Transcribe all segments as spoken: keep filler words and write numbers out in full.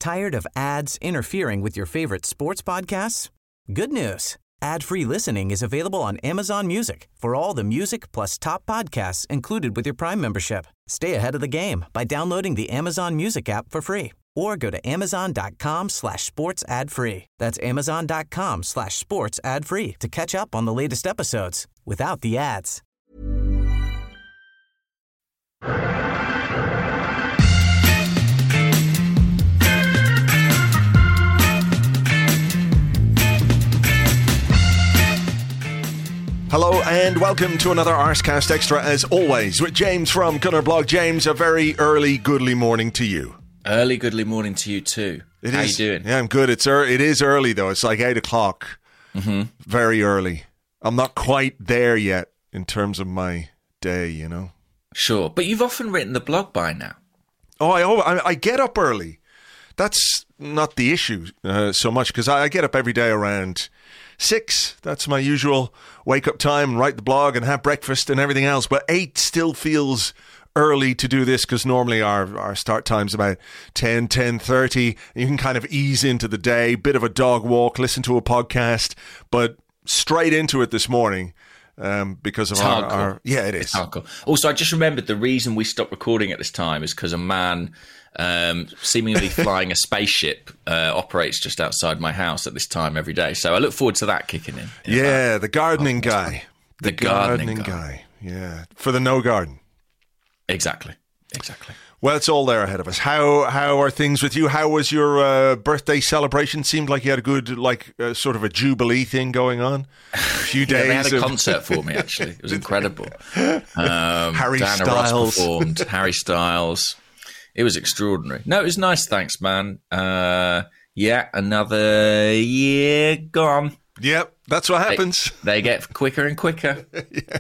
Tired of ads interfering with your favorite sports podcasts? Good news. Ad-free listening is available on Amazon Music for all the music plus top podcasts included with your Prime membership. Stay ahead of the game by downloading the Amazon Music app for free or go to amazon.com slash sports ad free. That's amazon.com slash sports ad free to catch up on the latest episodes without the ads. Hello and welcome to another Arsecast Extra, as always, with James from Gunner Blog. James, a very early, goodly morning to you. Early, goodly morning to you too. It How is, you doing? Yeah, I'm good. It's er- It is early, though. It's like eight o'clock. Mm-hmm. Very early. I'm not quite there yet in terms of my day, you know. Sure, but you've often written the blog by now. Oh, I, oh, I, I get up early. That's not the issue uh, so much, because I, I get up every day around six. That's my usual wake-up time, write the blog and have breakfast and everything else. But eight still feels early to do this, because normally our, our start time's about ten, ten thirty. You can kind of ease into the day, bit of a dog walk, listen to a podcast, but straight into it this morning. Um, because of It's our, hardcore. our... Yeah, it is. It's hardcore. Also, I just remembered the reason we stopped recording at this time is because a man um, seemingly flying a spaceship uh, operates just outside my house at this time every day. So I look forward to that kicking in. in Yeah, about- the gardening guy. The gardening guy. Yeah, for the no garden. Exactly. Exactly. Well, it's all there ahead of us. How how are things with you? How was your uh, birthday celebration? Seemed like you had a good, like, uh, sort of a jubilee thing going on. A few days. Yeah, they had a of- concert for me, actually. It was incredible. Um, Harry Diana Styles. Ross performed. Harry Styles. It was extraordinary. No, it was nice. Thanks, man. Uh, yeah, another year gone. Yep, that's what happens. They, they get quicker and quicker. Yeah.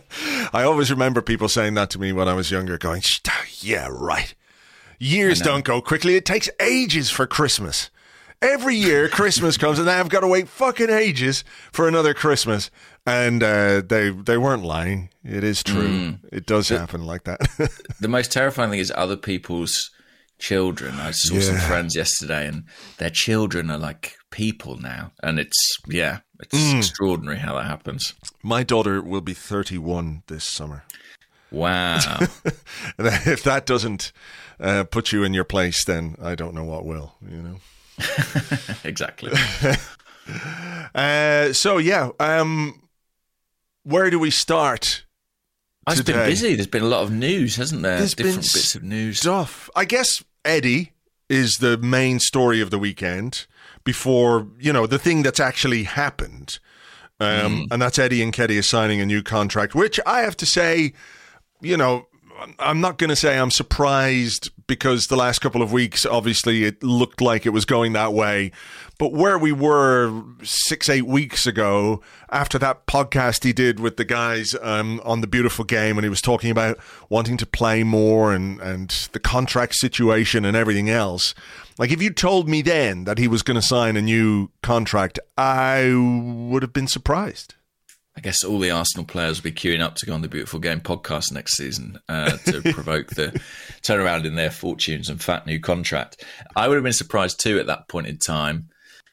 I always remember people saying that to me when I was younger, going, yeah, right. Years don't go quickly. It takes ages for Christmas. Every year, Christmas comes, and I've got to wait fucking ages for another Christmas. And uh, they they weren't lying. It is true. Mm. It does happen like that. The most terrifying thing is other people's children. I saw Yeah. some friends yesterday, and their children are like people now. And it's, yeah, it's Mm. extraordinary how that happens. My daughter will be thirty-one this summer. Wow. If that doesn't uh, put you in your place, then I don't know what will, you know. Exactly. uh, so, yeah, um, where do we start It's today? been busy. There's been a lot of news, hasn't there? There's Different been bits of news. Stuff. I guess Eddie is the main story of the weekend before, you know, the thing that's actually happened. Um, Mm. And that's Eddie Nketiah signing a new contract, which I have to say, you know, I'm not going to say I'm surprised, because the last couple of weeks, obviously, it looked like it was going that way. But where we were six, eight weeks ago, after that podcast he did with the guys um, on The Beautiful Game, and he was talking about wanting to play more and, and the contract situation and everything else. Like, if you told me then that he was going to sign a new contract, I would have been surprised. I guess all the Arsenal players will be queuing up to go on the Beautiful Game podcast next season uh, to provoke the turnaround in their fortunes and fat new contract. I would have been surprised too at that point in time.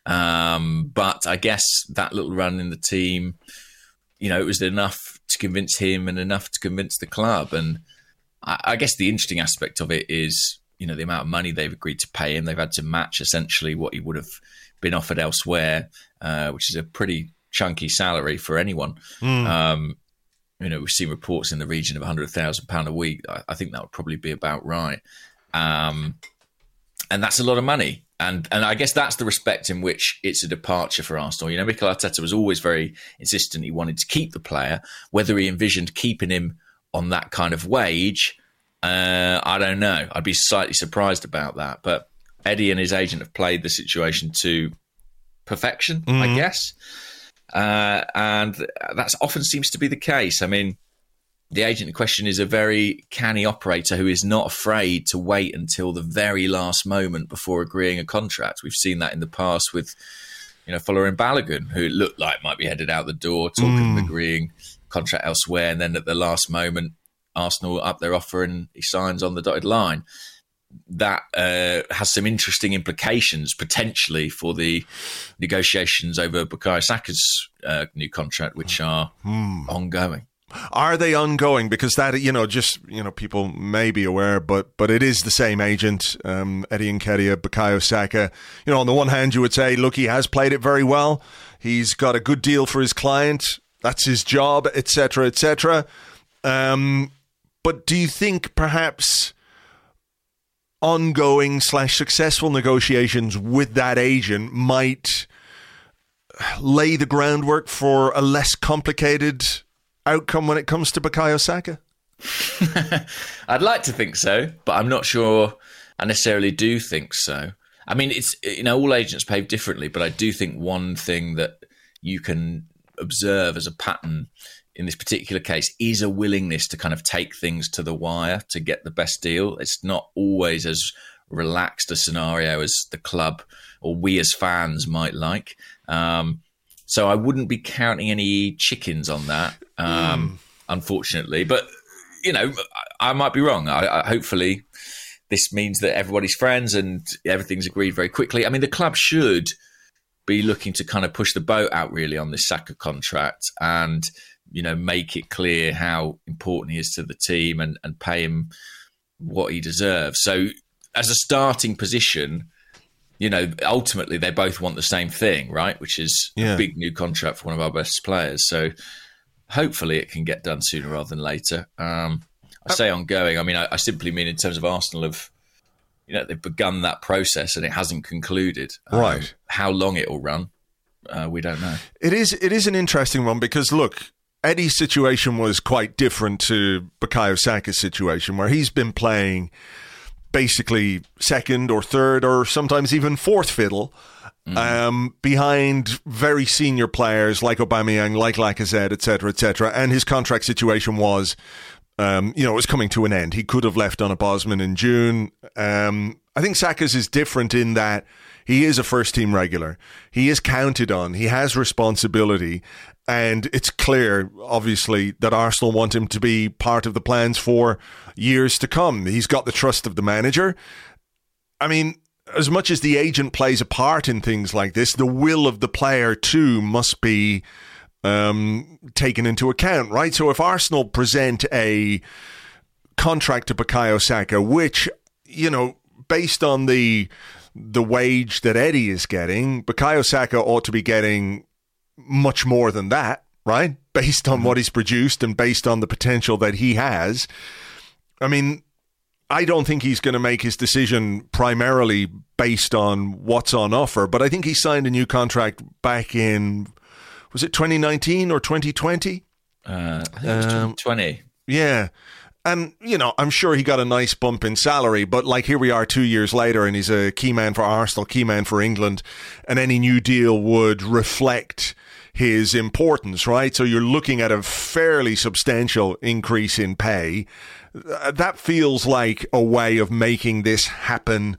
Um, but I guess that little run in the team, you know, it was enough to convince him and enough to convince the club. And I, I guess the interesting aspect of it is, you know, the amount of money they've agreed to pay him. They've had to match essentially what he would have been offered elsewhere, uh, which is a pretty chunky salary for anyone. Mm. Um, you know, we've seen reports in the region of one hundred thousand pounds a week. I, I think that would probably be about right. Um, and that's a lot of money. And and I guess that's the respect in which it's a departure for Arsenal. You know, Mikel Arteta was always very insistent he wanted to keep the player. Whether he envisioned keeping him on that kind of wage, uh, I don't know. I'd be slightly surprised about that. But Eddie and his agent have played the situation to perfection, mm. I guess. Uh, and that often seems to be the case. I mean, the agent in question is a very canny operator who is not afraid to wait until the very last moment before agreeing a contract. We've seen that in the past with, you know, Folarin Balogun, who it looked like might be headed out the door, talking mm. of agreeing contract elsewhere, and then at the last moment, Arsenal up their offer and he signs on the dotted line. that uh, has some interesting implications potentially for the negotiations over Bukayo Saka's uh, new contract, which are hmm. ongoing. Are they ongoing? Because that, you know, just, you know, people may be aware, but but it is the same agent, um, Eddie Nketiah, Bukayo Saka. You know, on the one hand, you would say, look, he has played it very well. He's got a good deal for his client. That's his job, et cetera, et cetera. Um, but do you think perhaps ongoing slash successful negotiations with that agent might lay the groundwork for a less complicated outcome when it comes to Bukayo Saka? I'd like to think so, but I'm not sure I necessarily do think so. I mean, it's, you know, all agents behave differently, but I do think one thing that you can observe as a pattern in this particular case is a willingness to kind of take things to the wire to get the best deal. It's not always as relaxed a scenario as the club or we as fans might like. Um, so I wouldn't be counting any chickens on that, um, mm. unfortunately. But, you know, I, I might be wrong. I, I, hopefully this means that everybody's friends and everything's agreed very quickly. I mean, the club should be looking to kind of push the boat out really on this Saka contract and, you know, make it clear how important he is to the team and, and pay him what he deserves. So as a starting position, you know, ultimately they both want the same thing, right? Which is yeah. a big new contract for one of our best players. So hopefully it can get done sooner rather than later. Um, I say ongoing. I mean, I, I simply mean in terms of Arsenal have, you know, they've begun that process and it hasn't concluded. Um, right. How long it will run, uh, we don't know. It is. It is an interesting one because, look, Eddie's situation was quite different to Bukayo Saka's situation, where he's been playing basically second or third or sometimes even fourth fiddle mm. um, behind very senior players like Aubameyang, like Lacazette, et cetera, et cetera. And his contract situation was, um, you know, it was coming to an end. He could have left on a Bosman in June. Um, I think Saka's is different in that he is a first-team regular. He is counted on. He has responsibility. And it's clear, obviously, that Arsenal want him to be part of the plans for years to come. He's got the trust of the manager. I mean, as much as the agent plays a part in things like this, the will of the player too must be um, taken into account, right? So if Arsenal present a contract to Bukayo Saka, which, you know, based on the the wage that Eddie is getting, Bukayo Saka ought to be getting much more than that, right? Based on mm-hmm. what he's produced and based on the potential that he has. I mean, I don't think he's going to make his decision primarily based on what's on offer, but I think he signed a new contract back in, was it twenty nineteen or twenty twenty? Uh, I think it was twenty twenty. Yeah. And, you know, I'm sure he got a nice bump in salary, but like here we are two years later and he's a key man for Arsenal, key man for England, and any new deal would reflect his importance, right? So you're looking at a fairly substantial increase in pay. That feels like a way of making this happen,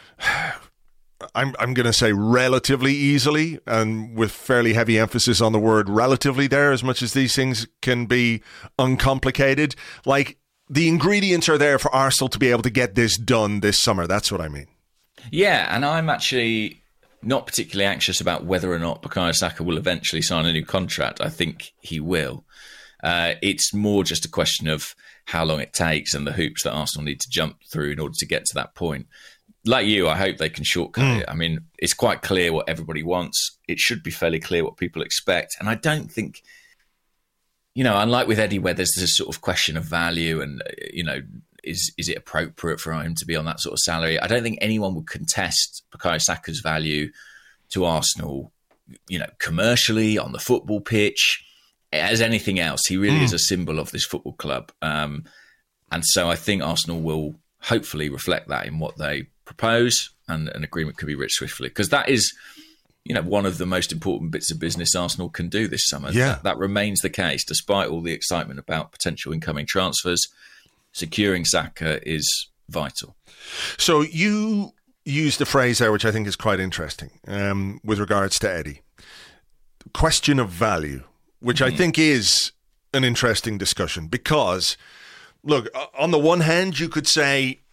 I'm I'm going to say relatively easily, and with fairly heavy emphasis on the word relatively there, as much as these things can be uncomplicated. Like, the ingredients are there for Arsenal to be able to get this done this summer. That's what I mean. Yeah, and I'm actually not particularly anxious about whether or not Bukayo Saka will eventually sign a new contract. I think he will. Uh, it's more just a question of how long it takes and the hoops that Arsenal need to jump through in order to get to that point. Like you, I hope they can shortcut mm. it. I mean, it's quite clear what everybody wants. It should be fairly clear what people expect. And I don't think, you know, unlike with Eddie, where there's this sort of question of value and, you know, is is it appropriate for him to be on that sort of salary? I don't think anyone would contest Bukayo Saka's value to Arsenal, you know, commercially, on the football pitch, as anything else. He really mm. is a symbol of this football club. Um, and so I think Arsenal will hopefully reflect that in what they propose, and an agreement could be reached swiftly, because that is, you know, one of the most important bits of business Arsenal can do this summer. Yeah. That, that remains the case, despite all the excitement about potential incoming transfers. Securing Saka is vital. So you used a phrase there which I think is quite interesting um, with regards to Eddie. Question of value, which mm-hmm. I think is an interesting discussion, because, look, on the one hand, you could say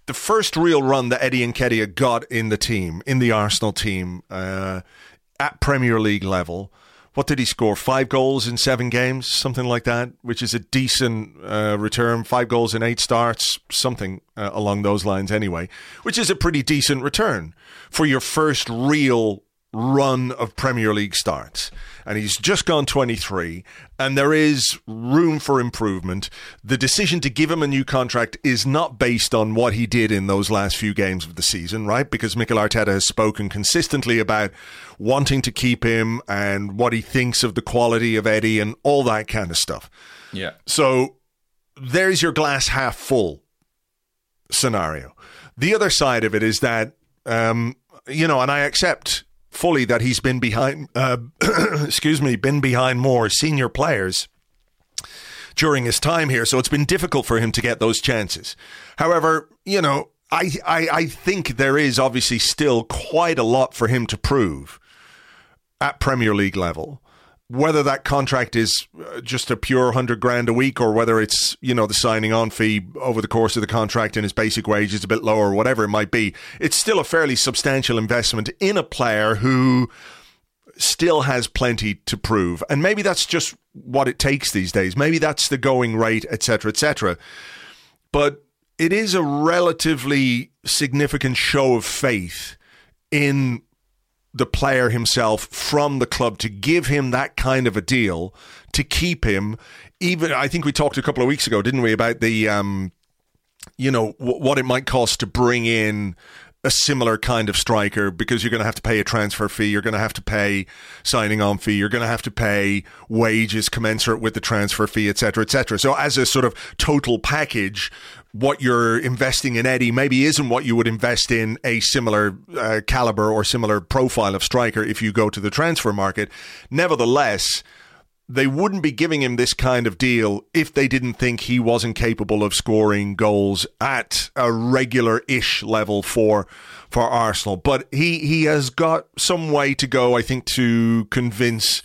the first real run that Eddie Nketiah got in the team, in the Arsenal team, uh, at Premier League level, what did he score? Five goals in seven games, something like that, which is a decent uh, return. Five goals in eight starts, something uh, along those lines anyway, which is a pretty decent return for your first real run of Premier League starts. And he's just gone twenty-three, and there is room for improvement. The decision to give him a new contract is not based on what he did in those last few games of the season, right? Because Mikel Arteta has spoken consistently about wanting to keep him and what he thinks of the quality of Eddie and all that kind of stuff. Yeah. So there's your glass half full scenario. The other side of it is that, um, you know, and I accept fully that he's been behind, uh, excuse me, been behind more senior players during his time here, so it's been difficult for him to get those chances. However, you know, I, I, I think there is obviously still quite a lot for him to prove at Premier League level. Whether that contract is just a pure hundred grand a week, or whether it's, you know, the signing on fee over the course of the contract and his basic wage is a bit lower, whatever it might be, it's still a fairly substantial investment in a player who still has plenty to prove. And maybe that's just what it takes these days. Maybe that's the going rate, et cetera, et cetera. But it is a relatively significant show of faith in the player himself from the club to give him that kind of a deal, to keep him. Even, I think we talked a couple of weeks ago, didn't we, about the, um, you know, w- what it might cost to bring in a similar kind of striker, because you're going to have to pay a transfer fee, you're going to have to pay signing on fee, you're going to have to pay wages commensurate with the transfer fee, et cetera, et cetera. So as a sort of total package, what you're investing in Eddie maybe isn't what you would invest in a similar uh, caliber or similar profile of striker if you go to the transfer market. Nevertheless, they wouldn't be giving him this kind of deal if they didn't think he wasn't capable of scoring goals at a regular-ish level for for Arsenal. But he, he has got some way to go, I think, to convince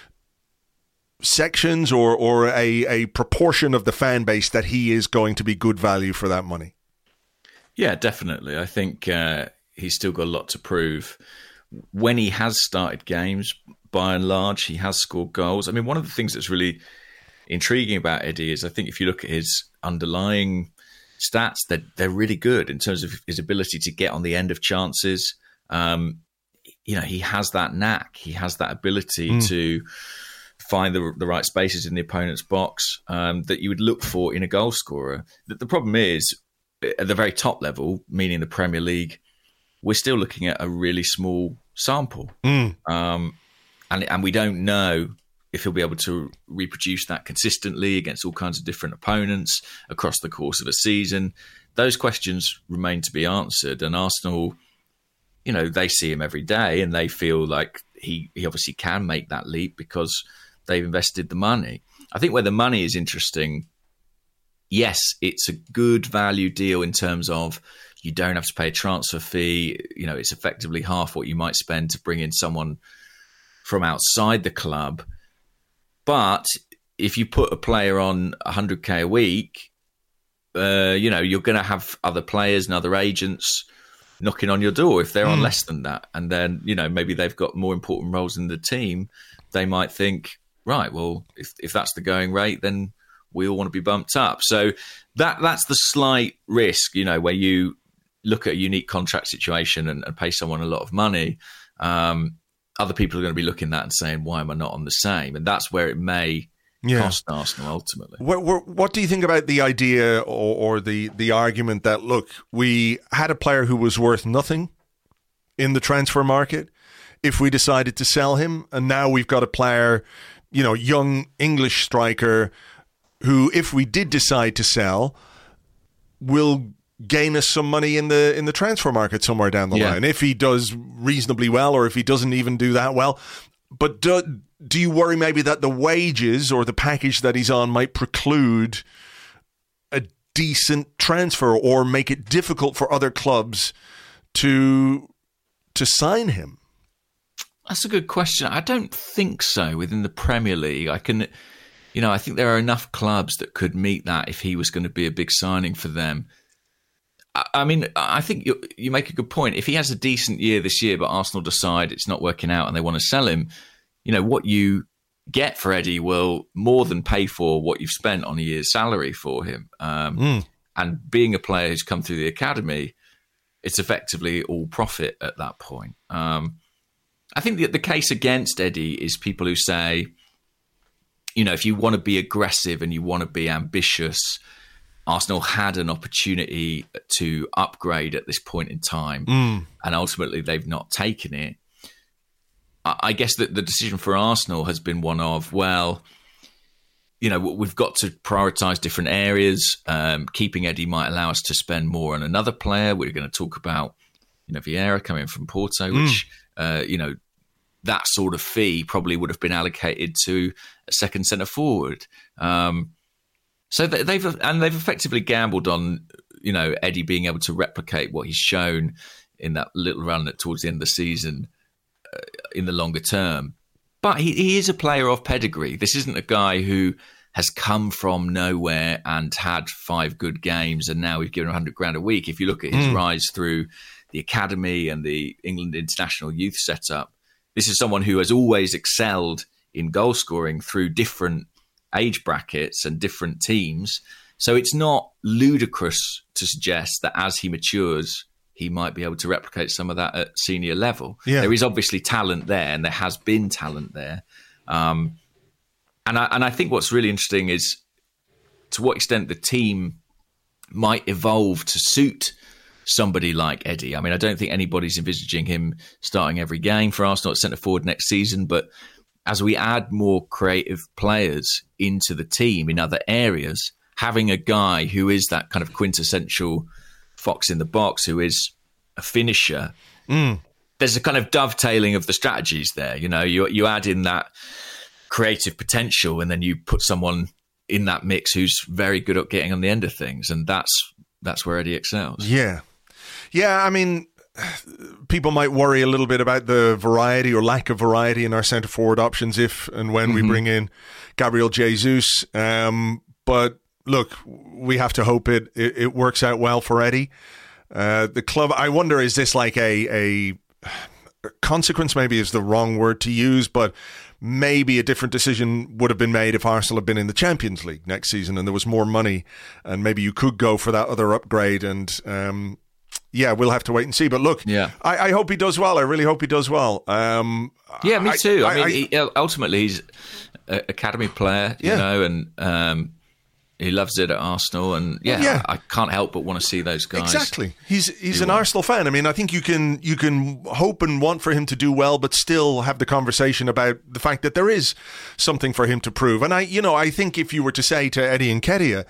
sections or or a, a proportion of the fan base that he is going to be good value for that money. Yeah, definitely. I think uh, he's still got a lot to prove. When he has started games, by and large, he has scored goals. I mean, one of the things that's really intriguing about Eddie is I think if you look at his underlying stats, they're, they're really good in terms of his ability to get on the end of chances. Um, you know, he has that knack. He has that ability mm. to find the, the right spaces in the opponent's box um, that you would look for in a goal scorer. The, the problem is, at the very top level, meaning the Premier League, we're still looking at a really small sample. Mm. Um, and, and we don't know if he'll be able to reproduce that consistently against all kinds of different opponents across the course of a season. Those questions remain to be answered. And Arsenal, you know, they see him every day and they feel like he, he obviously can make that leap because they've invested the money. I think where the money is interesting, yes, it's a good value deal in terms of you don't have to pay a transfer fee. You know, it's effectively half what you might spend to bring in someone from outside the club. But if you put a player on one hundred K a week, uh, you know, you're going to have other players and other agents knocking on your door if they're mm. on less than that. And then, you know, maybe they've got more important roles in the team. They might think, right, well, if if that's the going rate, then we all want to be bumped up. So that that's the slight risk, you know, where you look at a unique contract situation and, and pay someone a lot of money. Um, other people are going to be looking at that and saying, why am I not on the same? And that's where it may yeah. cost Arsenal ultimately. What, what, what do you think about the idea or, or the, the argument that, look, we had a player who was worth nothing in the transfer market if we decided to sell him, and now we've got a player, you know, young English striker who, if we did decide to sell, will gain us some money in the in the transfer market somewhere down the yeah. line, if he does reasonably well or if he doesn't even do that well. But do, do you worry maybe that the wages or the package that he's on might preclude a decent transfer or make it difficult for other clubs to to sign him? That's a good question. I don't think so within the Premier League. I can, you know, I think there are enough clubs that could meet that if he was going to be a big signing for them. I mean, I think you, you make a good point. If he has a decent year this year, but Arsenal decide it's not working out and they want to sell him, you know, what you get for Eddie will more than pay for what you've spent on a year's salary for him. Um, mm. And being a player who's come through the academy, it's effectively all profit at that point. Um, I think the, the case against Eddie is people who say, you know, if you want to be aggressive and you want to be ambitious, Arsenal had an opportunity to upgrade at this point in time, mm. and ultimately they've not taken it. I guess that the decision for Arsenal has been one of, well, you know, we've got to prioritise different areas. Um, keeping Eddie might allow us to spend more on another player. We're going to talk about, you know, Vieira coming from Porto, mm. which, uh, you know, that sort of fee probably would have been allocated to a second centre forward. Um, So they've and they've effectively gambled on, you know, Eddie being able to replicate what he's shown in that little run towards the end of the season uh, in the longer term. But he, he is a player of pedigree. This isn't a guy who has come from nowhere and had five good games and now we've given him one hundred grand a week. If you look at his mm. rise through the academy and the England international youth setup, this is someone who has always excelled in goal scoring through different age brackets and different teams. So it's not ludicrous to suggest that as he matures, he might be able to replicate some of that at senior level. Yeah. There is obviously talent there, and there has been talent there. Um, and, I, and I think what's really interesting is to what extent the team might evolve to suit somebody like Eddie. I mean, I don't think anybody's envisaging him starting every game for Arsenal at centre forward next season, but as we add more creative players into the team in other areas, having a guy who is that kind of quintessential fox in the box, who is a finisher, mm. there's a kind of dovetailing of the strategies there. You know, you you add in that creative potential and then you put someone in that mix who's very good at getting on the end of things. And that's that's where Eddie excels. Yeah. Yeah, I mean, people might worry a little bit about the variety or lack of variety in our centre forward options if and when mm-hmm. we bring in Gabriel Jesus. Um, but look, we have to hope it, it, it works out well for Eddie. Uh, the club, I wonder, is this like a, a consequence, maybe is the wrong word to use, but maybe a different decision would have been made if Arsenal had been in the Champions League next season and there was more money and maybe you could go for that other upgrade and, um, yeah, we'll have to wait and see. But look, yeah. I, I hope he does well. I really hope he does well. Um, yeah, me too. I, I mean, I, he, ultimately, he's an academy player, you yeah. know, and um, he loves it at Arsenal. And yeah, yeah. I, I can't help but want to see those guys. Exactly. He's he's an well. Arsenal fan. I mean, I think you can you can hope and want for him to do well, but still have the conversation about the fact that there is something for him to prove. And I, you know, I think if you were to say to Eddie Nketiah,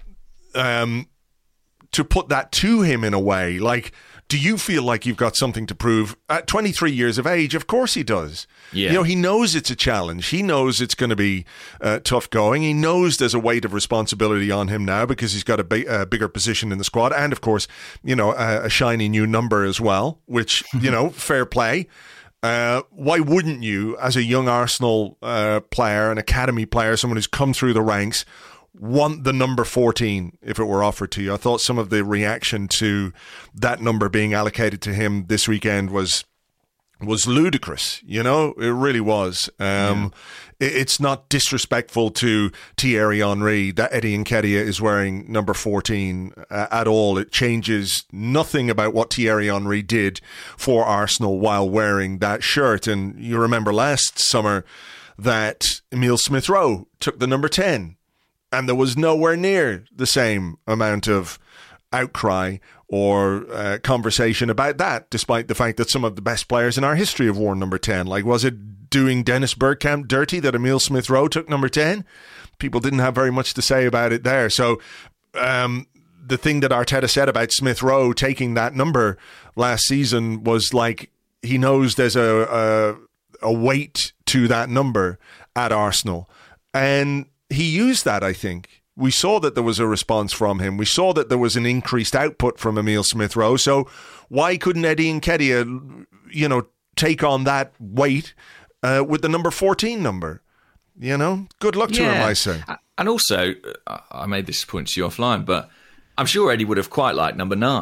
um. to put that to him in a way, like, do you feel like you've got something to prove? At twenty-three years of age, of course he does. Yeah. You know, he knows it's a challenge. He knows it's going to be uh, tough going. He knows there's a weight of responsibility on him now because he's got a, ba- a bigger position in the squad and, of course, you know, a, a shiny new number as well, which, you know, fair play. Uh, why wouldn't you, as a young Arsenal uh, player, an academy player, someone who's come through the ranks, want the number fourteen if it were offered to you? I thought some of the reaction to that number being allocated to him this weekend was was ludicrous. You know, it really was. Um, yeah. it, it's not disrespectful to Thierry Henry that Eddie Nketiah is wearing number fourteen uh, at all. It changes nothing about what Thierry Henry did for Arsenal while wearing that shirt. And you remember last summer that Emile Smith-Rowe took the number ten. And there was nowhere near the same amount of outcry or uh, conversation about that, despite the fact that some of the best players in our history have worn number ten. Like, was it doing Dennis Bergkamp dirty that Emile Smith-Rowe took number ten? People didn't have very much to say about it there. So um, the thing that Arteta said about Smith-Rowe taking that number last season was like, he knows there's a, a, a weight to that number at Arsenal. And he used that, I think. We saw that there was a response from him. We saw that there was an increased output from Emile Smith-Rowe. So why couldn't Eddie Nketiah, you know, take on that weight uh, with the number fourteen number? You know, good luck to yeah. him, I say. And also, I made this point to you offline, but I'm sure Eddie would have quite liked number nine.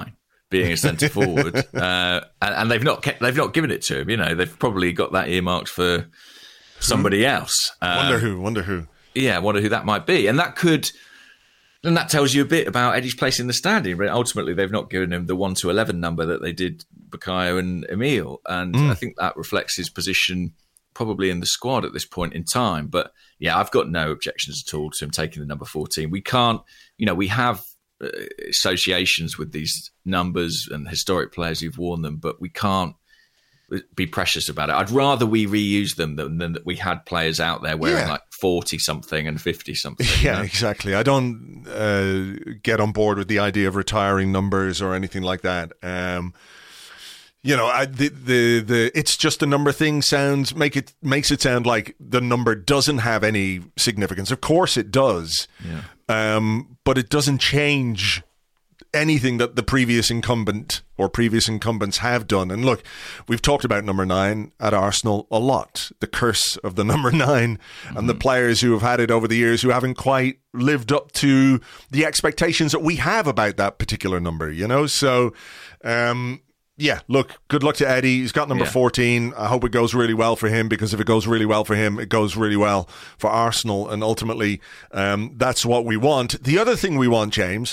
being a centre forward, uh, and, and they've not kept, they've not given it to him. You know, they've probably got that earmarked for somebody else. Um, wonder who? Wonder who? Yeah, wonder who that might be, and that could. And that tells you a bit about Eddie's place in the standing. But ultimately, they've not given him the one to eleven number that they did Bukayo and Emile, and mm. I think that reflects his position probably in the squad at this point in time. But yeah, I've got no objections at all to him taking the number fourteen. We can't, you know, we have uh, associations with these numbers and historic players who've worn them, but we can't be precious about it. I'd rather we reuse them than, than that we had players out there wearing yeah. like forty something and fifty something. Yeah, know? exactly. I don't uh, get on board with the idea of retiring numbers or anything like that. Um, you know, I, the the the it's just a number thing sounds make it makes it sound like the number doesn't have any significance. Of course, it does, yeah. um, but it doesn't change anything that the previous incumbent or previous incumbents have done. And look, we've talked about number nine at Arsenal a lot, the curse of the number nine, mm-hmm. and the players who have had it over the years who haven't quite lived up to the expectations that we have about that particular number, you know? So, um, yeah, look, good luck to Eddie. He's got number yeah. fourteen. I hope it goes really well for him, because if it goes really well for him, it goes really well for Arsenal. And ultimately, um, that's what we want. The other thing we want, James,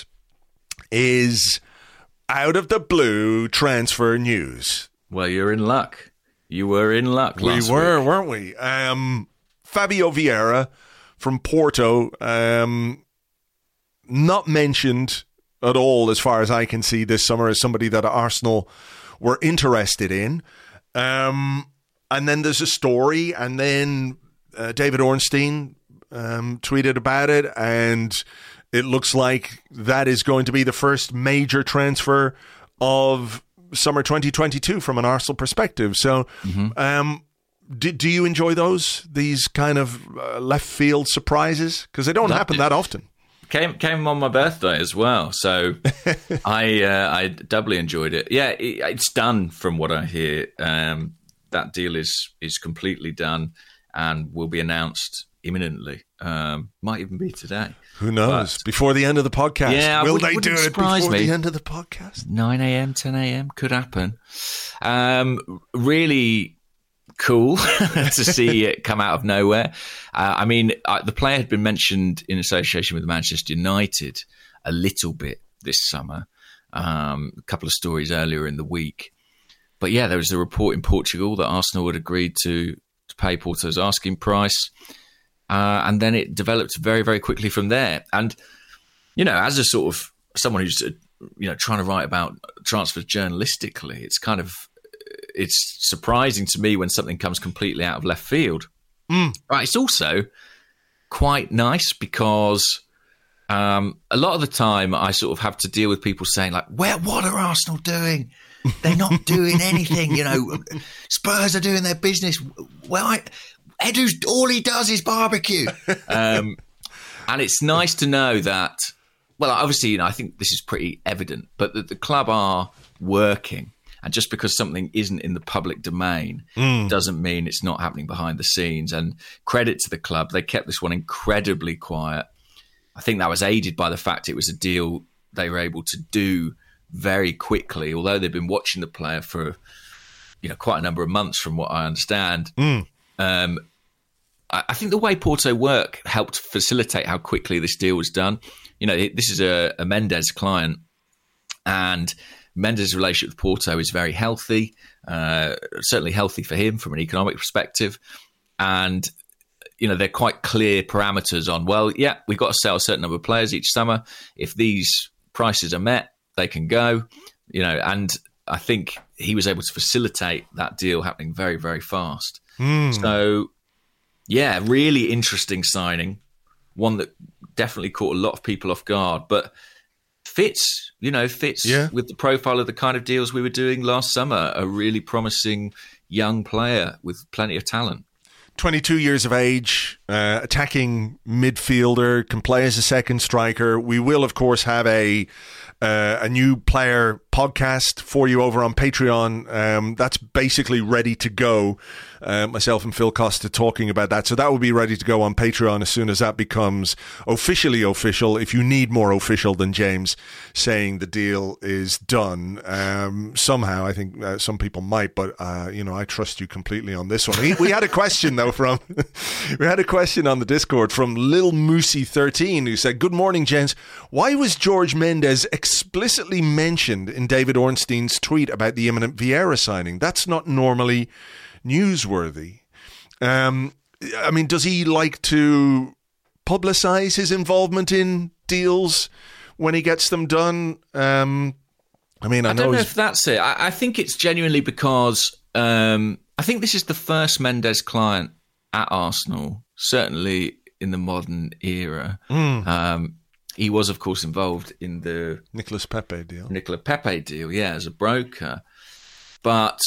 is out of the blue transfer news. Well, you're in luck. You were in luck last We were, week. weren't we? Um, Fabio Vieira from Porto, um, not mentioned at all as far as I can see this summer as somebody that Arsenal were interested in. Um, and then there's a story, and then uh, David Ornstein um, tweeted about it, and it looks like that is going to be the first major transfer of summer twenty twenty-two from an Arsenal perspective. So mm-hmm. um, do, do you enjoy those, these kind of uh, left field surprises? Because they don't Loved happen it. that often. Came came on my birthday as well, so I uh, I doubly enjoyed it. Yeah, it, it's done from what I hear. Um, that deal is is completely done and will be announced imminently. Um, might even be today. Who knows? But, before the end of the podcast. Yeah, will would, they do it before me. the end of the podcast? nine a.m., ten a.m. could happen. Um, really cool to see it come out of nowhere. Uh, I mean, uh, the player had been mentioned in association with Manchester United a little bit this summer. Um, a couple of stories earlier in the week. But yeah, there was a report in Portugal that Arsenal had agreed to, to pay Porto's asking price. Uh, and then it developed very, very quickly from there. And, you know, as a sort of someone who's, uh, you know, trying to write about transfers journalistically, it's kind of, it's surprising to me when something comes completely out of left field. Mm. Right. It's also quite nice because um, a lot of the time I sort of have to deal with people saying like, "Where? What are Arsenal doing? They're not doing anything. You know, Spurs are doing their business. Well, I, Edu's all he does is barbecue." Um, and it's nice to know that. Well, obviously, you know, I think this is pretty evident, but that the club are working. And just because something isn't in the public domain mm. doesn't mean it's not happening behind the scenes. And credit to the club, they kept this one incredibly quiet. I think that was aided by the fact it was a deal they were able to do very quickly, although they've been watching the player for, you know, quite a number of months from what I understand. Mm. Um, I, I think the way Porto work helped facilitate how quickly this deal was done. You know, this is a, a Mendes client, and Mendes' relationship with Porto is very healthy, uh, certainly healthy for him from an economic perspective. And, you know, they're quite clear parameters on, well, yeah, we've got to sell a certain number of players each summer. If these prices are met, they can go, you know, and I think he was able to facilitate that deal happening very, very fast. Mm. So, yeah, really interesting signing, one that definitely caught a lot of people off guard, but fits, you know, fits yeah. with the profile of the kind of deals we were doing last summer. A really promising young player with plenty of talent. twenty-two years of age, uh, attacking midfielder, can play as a second striker. We will, of course, have a uh, a new player podcast for you over on Patreon. Um, that's basically ready to go. Uh, myself and Phil Costa talking about that. So that will be ready to go on Patreon as soon as that becomes officially official. If you need more official than James saying the deal is done, um, somehow, I think uh, some people might, but, uh, you know, I trust you completely on this one. We, we had a question, though, from, we had a question on the Discord from Lil Moosey thirteen, who said, "Good morning, gents. Why was George Mendes explicitly mentioned in David Ornstein's tweet about the imminent Vieira signing? That's not normally newsworthy." Um, I mean, does he like to publicize his involvement in deals when he gets them done? Um, I mean, I, I know don't know he's- if that's it. I, I think it's genuinely because um, I think this is the first Mendes client at Arsenal, certainly in the modern era. Mm. Um, he was, of course, involved in the Nicolas Pepe deal. Nicolas Pepe deal, yeah, as a broker. But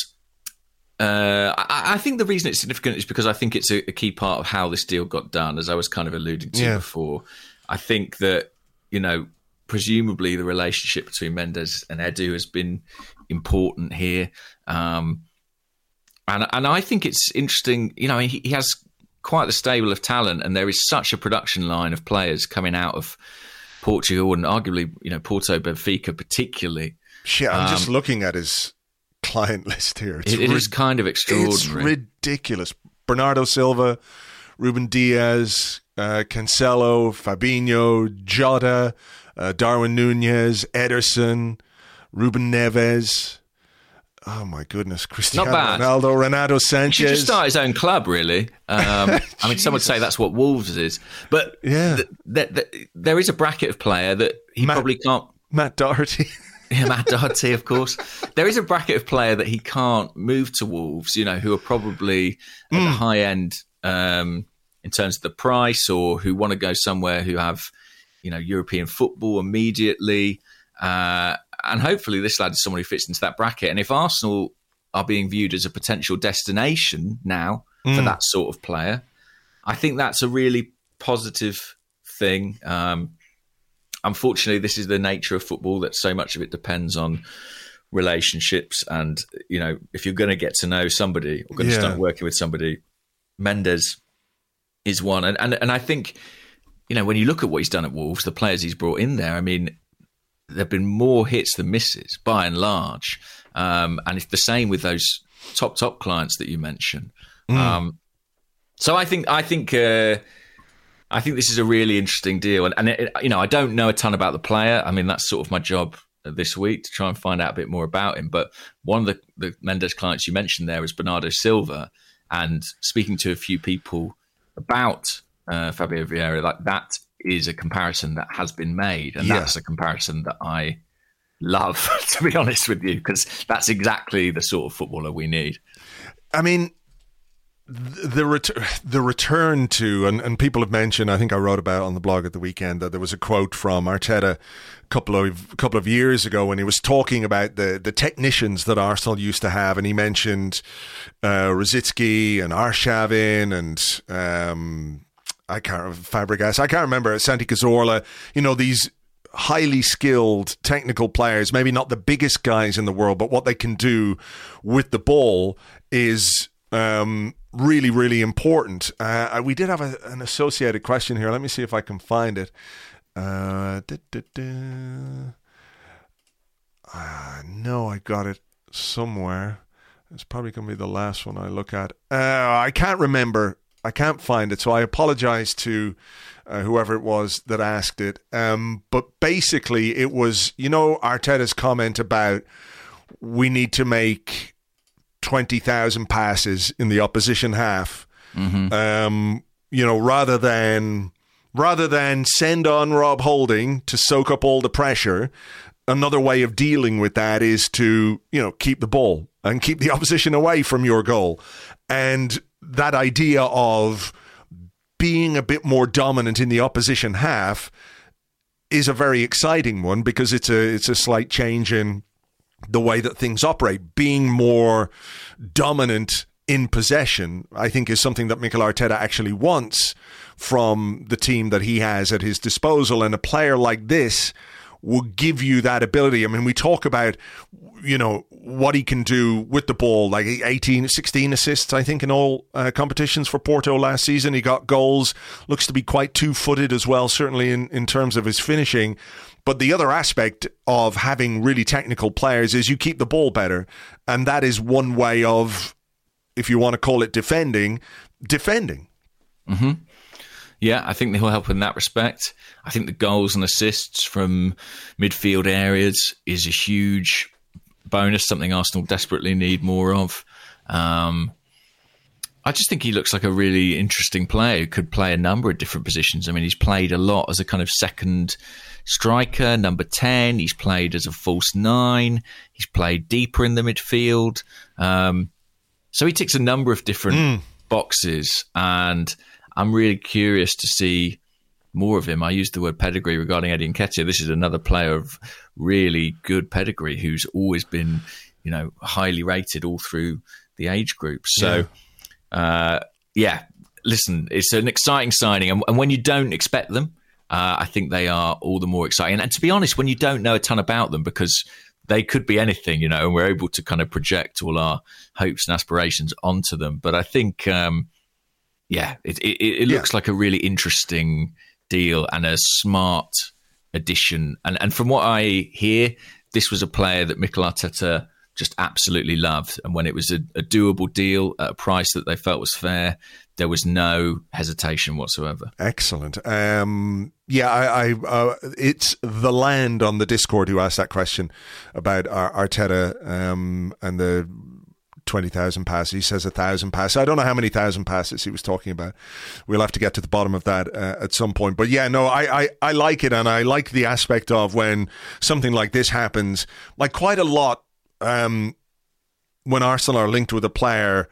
uh, I, I think the reason it's significant is because I think it's a, a key part of how this deal got done, as I was kind of alluding to Yeah. before. I think that, you know, presumably the relationship between Mendes and Edu has been important here. Um, and and I think it's interesting, you know, he, he has quite the stable of talent, and there is such a production line of players coming out of Portugal and arguably, you know, Porto, Benfica particularly. Shit, I'm just Um, looking at his client list here. It's It, it rid- is kind of extraordinary. It's ridiculous. Bernardo Silva, Ruben Diaz, uh, Cancelo, Fabinho, Jota, uh, Darwin Nunez, Ederson, Ruben Neves. Oh my goodness, Cristiano bad. Ronaldo, Renato He should Sanchez. just start his own club, really. Um, I mean, some would say that's what Wolves is. But Yeah. th- th- th- there is a bracket of player that he Matt- probably can't... Matt Doherty. Yeah, Matt Doherty, of course. There is a bracket of player that he can't move to Wolves, you know, who are probably at Mm. the high end um, in terms of the price, or who want to go somewhere who have, you know, European football immediately. Uh, and hopefully this lad is someone who fits into that bracket. And if Arsenal are being viewed as a potential destination now for Mm. that sort of player, I think that's a really positive thing. Um, unfortunately, this is the nature of football, that so much of it depends on relationships. And, you know, if you're going to get to know somebody or going to Yeah. start working with somebody, Mendes is one. And, and and I think, you know, when you look at what he's done at Wolves, the players he's brought in there, I mean, there have been more hits than misses by and large. Um, and it's the same with those top, top clients that you mentioned. Mm. Um, so I think, I think, uh, I think this is a really interesting deal. And, and it, you know, I don't know a ton about the player. I mean, that's sort of my job this week, to try and find out a bit more about him. But one of the, the Mendes clients you mentioned there is Bernardo Silva. And speaking to a few people about uh, Fabio Vieira, like that is a comparison that has been made. And Yeah. that's a comparison that I love, to be honest with you, because that's exactly the sort of footballer we need. I mean, th- the ret- the return to, and, and people have mentioned, I think I wrote about on the blog at the weekend, that there was a quote from Arteta a couple of couple of years ago when he was talking about the, the technicians that Arsenal used to have, and he mentioned uh, Rosicky and Arshavin and um, I can't Fabregas, I can't remember, Santi Cazorla, you know, these highly skilled technical players, maybe not the biggest guys in the world, but what they can do with the ball is um, really, really important. Uh, we did have a, an associated question here. Let me see if I can find it. Uh, da, da, da. Uh, no, I got it somewhere. It's probably going to be the last one I look at. Uh, I can't remember. I can't find it, so I apologize to uh, whoever it was that asked it. Um, but basically, it was, you know, Arteta's comment about we need to make twenty thousand passes in the opposition half. Mm-hmm. Um, you know, rather than rather than send on Rob Holding to soak up all the pressure. Another way of dealing with that is to, you know, keep the ball and keep the opposition away from your goal. And that idea of being a bit more dominant in the opposition half is a very exciting one, because it's a it's a slight change in the way that things operate. Being more dominant in possession, I think, is something that Mikel Arteta actually wants from the team that he has at his disposal. And a player like this, will give you that ability. I mean, we talk about, you know, what he can do with the ball, like eighteen, sixteen assists, I think, in all uh, competitions for Porto last season. He got goals, looks to be quite two-footed as well, certainly in, in terms of his finishing. But the other aspect of having really technical players is you keep the ball better. And that is one way of, if you want to call it defending, defending. Mm-hmm. Yeah, I think he'll help in that respect. I think the goals and assists from midfield areas is a huge bonus, something Arsenal desperately need more of. Um, I just think he looks like a really interesting player who could play a number of different positions. I mean, he's played a lot as a kind of second striker, number ten. He's played as a false nine. He's played deeper in the midfield. Um, so he ticks a number of different mm. boxes, and I'm really curious to see more of him. I used the word pedigree regarding Eddie Nketiah. This is another player of really good pedigree who's always been, you know, highly rated all through the age group. So, yeah, uh, yeah listen, it's an exciting signing. And, and when you don't expect them, uh, I think they are all the more exciting. And to be honest, when you don't know a ton about them, because they could be anything, you know, and we're able to kind of project all our hopes and aspirations onto them. But I think, um, yeah, it, it, it looks yeah. like a really interesting deal and a smart addition. And and from what I hear, this was a player that Mikel Arteta just absolutely loved. And when it was a, a doable deal at a price that they felt was fair, there was no hesitation whatsoever. Excellent. Um, yeah, I, I uh, it's the Land on the Discord who asked that question about Arteta um, and the twenty thousand passes. He says one thousand passes. I don't know how many thousand passes he was talking about. We'll have to get to the bottom of that uh, at some point. But yeah, no, I, I, I like it, and I like the aspect of when something like this happens, like quite a lot um, when Arsenal are linked with a player,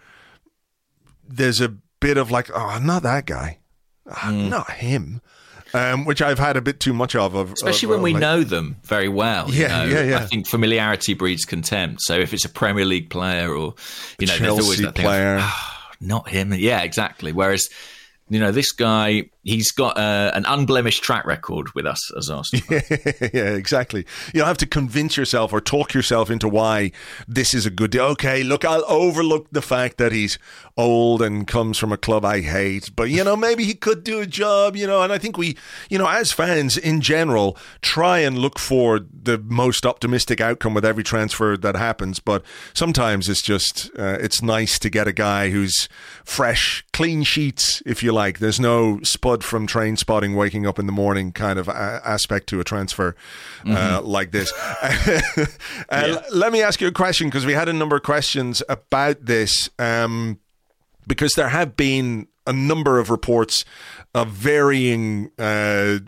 there's a bit of like, oh, not that guy. Mm. Not him. Um, which I've had a bit too much of. of Especially of, when we like, know them very well. Yeah, you know? yeah, yeah. I think familiarity breeds contempt. So if it's a Premier League player or, you know, Chelsea there's always that thing player. Of, oh, not him. Yeah, exactly. Whereas, you know, this guy, he's got uh, an unblemished track record with us as Arsenal. Yeah, yeah, exactly. You don't have to convince yourself or talk yourself into why this is a good deal. Okay, look, I'll overlook the fact that he's old and comes from a club I hate, but, you know, maybe he could do a job, you know, and I think we, you know, as fans in general, try and look for the most optimistic outcome with every transfer that happens, but sometimes it's just, uh, it's nice to get a guy who's fresh, clean sheets, if you like. There's no Spud from Train Spotting waking up in the morning kind of a- aspect to a transfer uh, mm-hmm. like this. uh, yeah. Let me ask you a question, because we had a number of questions about this, um, because there have been a number of reports of varying uh,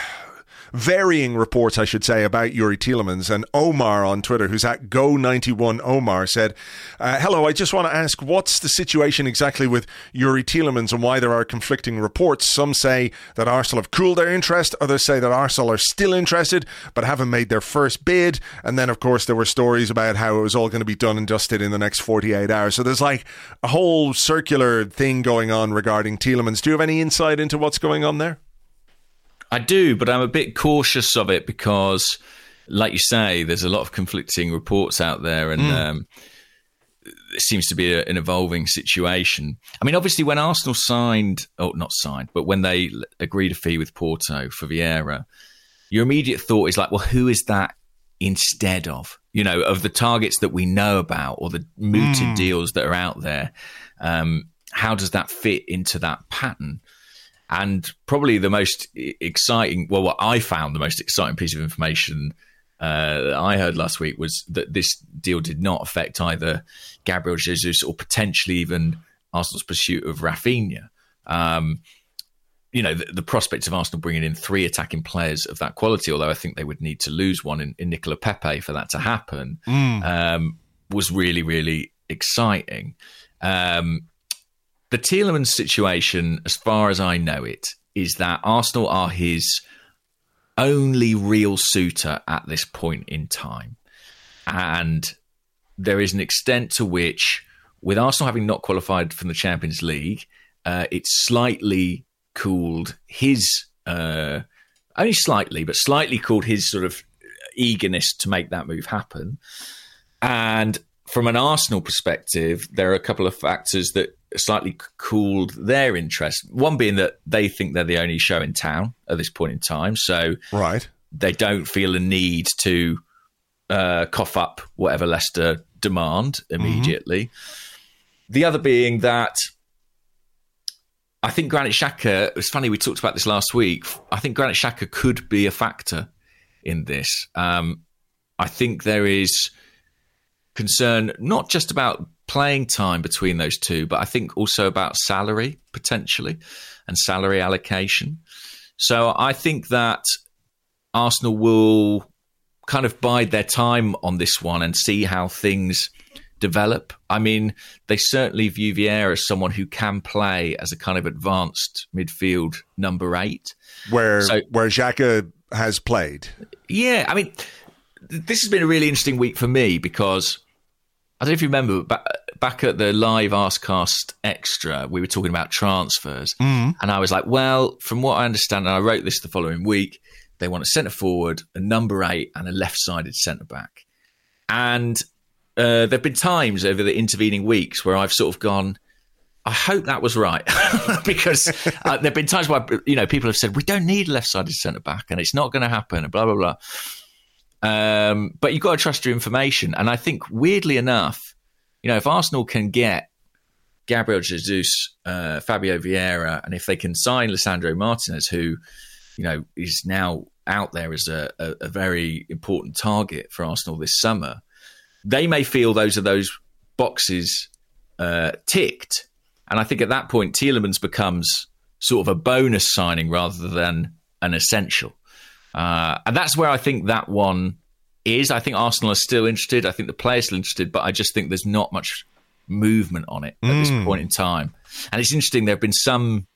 varying reports, I should say, about Youri Tielemans. And Omar on Twitter, who's at Go ninety-one Omar, said, uh, hello, I just want to ask, what's the situation exactly with Youri Tielemans and why there are conflicting reports? Some say that Arsenal have cooled their interest. Others say that Arsenal are still interested but haven't made their first bid. And then, of course, there were stories about how it was all going to be done and dusted in the next forty-eight hours. So there's like a whole circular thing going on regarding Tielemans. Do you have any insight into what's going on there? I do, but I'm a bit cautious of it because, like you say, there's a lot of conflicting reports out there, and mm. um, it seems to be a, an evolving situation. I mean, obviously, when Arsenal signed, oh, not signed, but when they agreed a fee with Porto for Vieira, your immediate thought is like, well, who is that instead of? You know, of the targets that we know about or the mooted mm. deals that are out there, um, how does that fit into that pattern? And probably the most exciting, well, what I found the most exciting piece of information uh, that I heard last week was that this deal did not affect either Gabriel Jesus or potentially even Arsenal's pursuit of Rafinha. Um, you know, the, the prospect of Arsenal bringing in three attacking players of that quality, although I think they would need to lose one in, in Nicola Pepe for that to happen, mm. um, was really, really exciting. Um The Tielemans situation, as far as I know it, is that Arsenal are his only real suitor at this point in time. And there is an extent to which, with Arsenal having not qualified from the Champions League, uh, it's slightly cooled his, uh, only slightly, but slightly cooled his sort of eagerness to make that move happen. And from an Arsenal perspective, there are a couple of factors that slightly cooled their interest. One being that they think they're the only show in town at this point in time. So right. they don't feel a need to uh, cough up whatever Leicester demand immediately. Mm-hmm. The other being that I think Granit Xhaka, it was funny, we talked about this last week. I think Granit Xhaka could be a factor in this. Um, I think there is concern not just about playing time between those two, but I think also about salary potentially and salary allocation. So I think that Arsenal will kind of bide their time on this one and see how things develop. I mean, they certainly view Vieira as someone who can play as a kind of advanced midfield number eight. Where so, where Xhaka has played. Yeah, I mean, this has been a really interesting week for me because I don't know if you remember, back, back at the live Arscast Extra, we were talking about transfers. Mm. And I was like, well, from what I understand, and I wrote this the following week, they want a centre forward, a number eight, and a left-sided centre back. And uh, there have been times over the intervening weeks where I've sort of gone, I hope that was right. Because uh, there have been times where, you know, people have said, we don't need a left-sided centre back and it's not going to happen, and blah, blah, blah. Um, but you've got to trust your information. And I think, weirdly enough, you know, if Arsenal can get Gabriel Jesus, uh, Fabio Vieira, and if they can sign Lisandro Martinez, who, you know, is now out there as a, a, a very important target for Arsenal this summer, they may feel those are those boxes uh, ticked. And I think at that point, Tielemans becomes sort of a bonus signing rather than an essential. Uh, and that's where I think that one is. I think Arsenal are still interested. I think the players are still interested, but I just think there's not much movement on it at mm. this point in time. And it's interesting, there have been some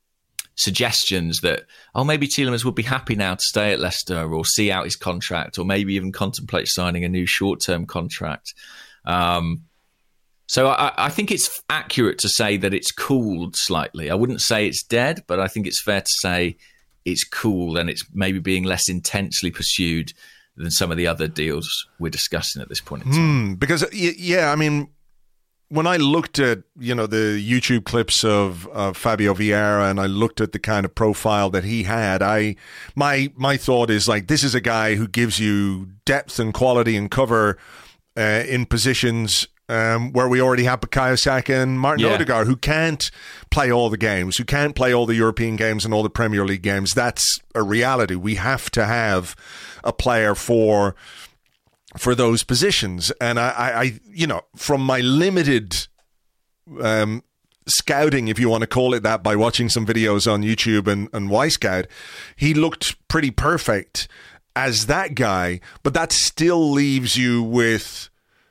suggestions that, oh, maybe Tielemans would be happy now to stay at Leicester or see out his contract or maybe even contemplate signing a new short-term contract. Um, so I, I think it's accurate to say that it's cooled slightly. I wouldn't say it's dead, but I think it's fair to say it's cool and it's maybe being less intensely pursued than some of the other deals we're discussing at this point in time. Mm, because, yeah, I mean, when I looked at, you know, the YouTube clips of, of Fabio Vieira and I looked at the kind of profile that he had, I my my thought is like, this is a guy who gives you depth and quality and cover uh, in positions Um, where we already have Bukayo Saka and Martin yeah. Odegaard, who can't play all the games, who can't play all the European games and all the Premier League games. That's a reality. We have to have a player for for those positions. And I, I, I you know, from my limited um, scouting, if you want to call it that, by watching some videos on YouTube and, and Y-Scout, he looked pretty perfect as that guy. But that still leaves you with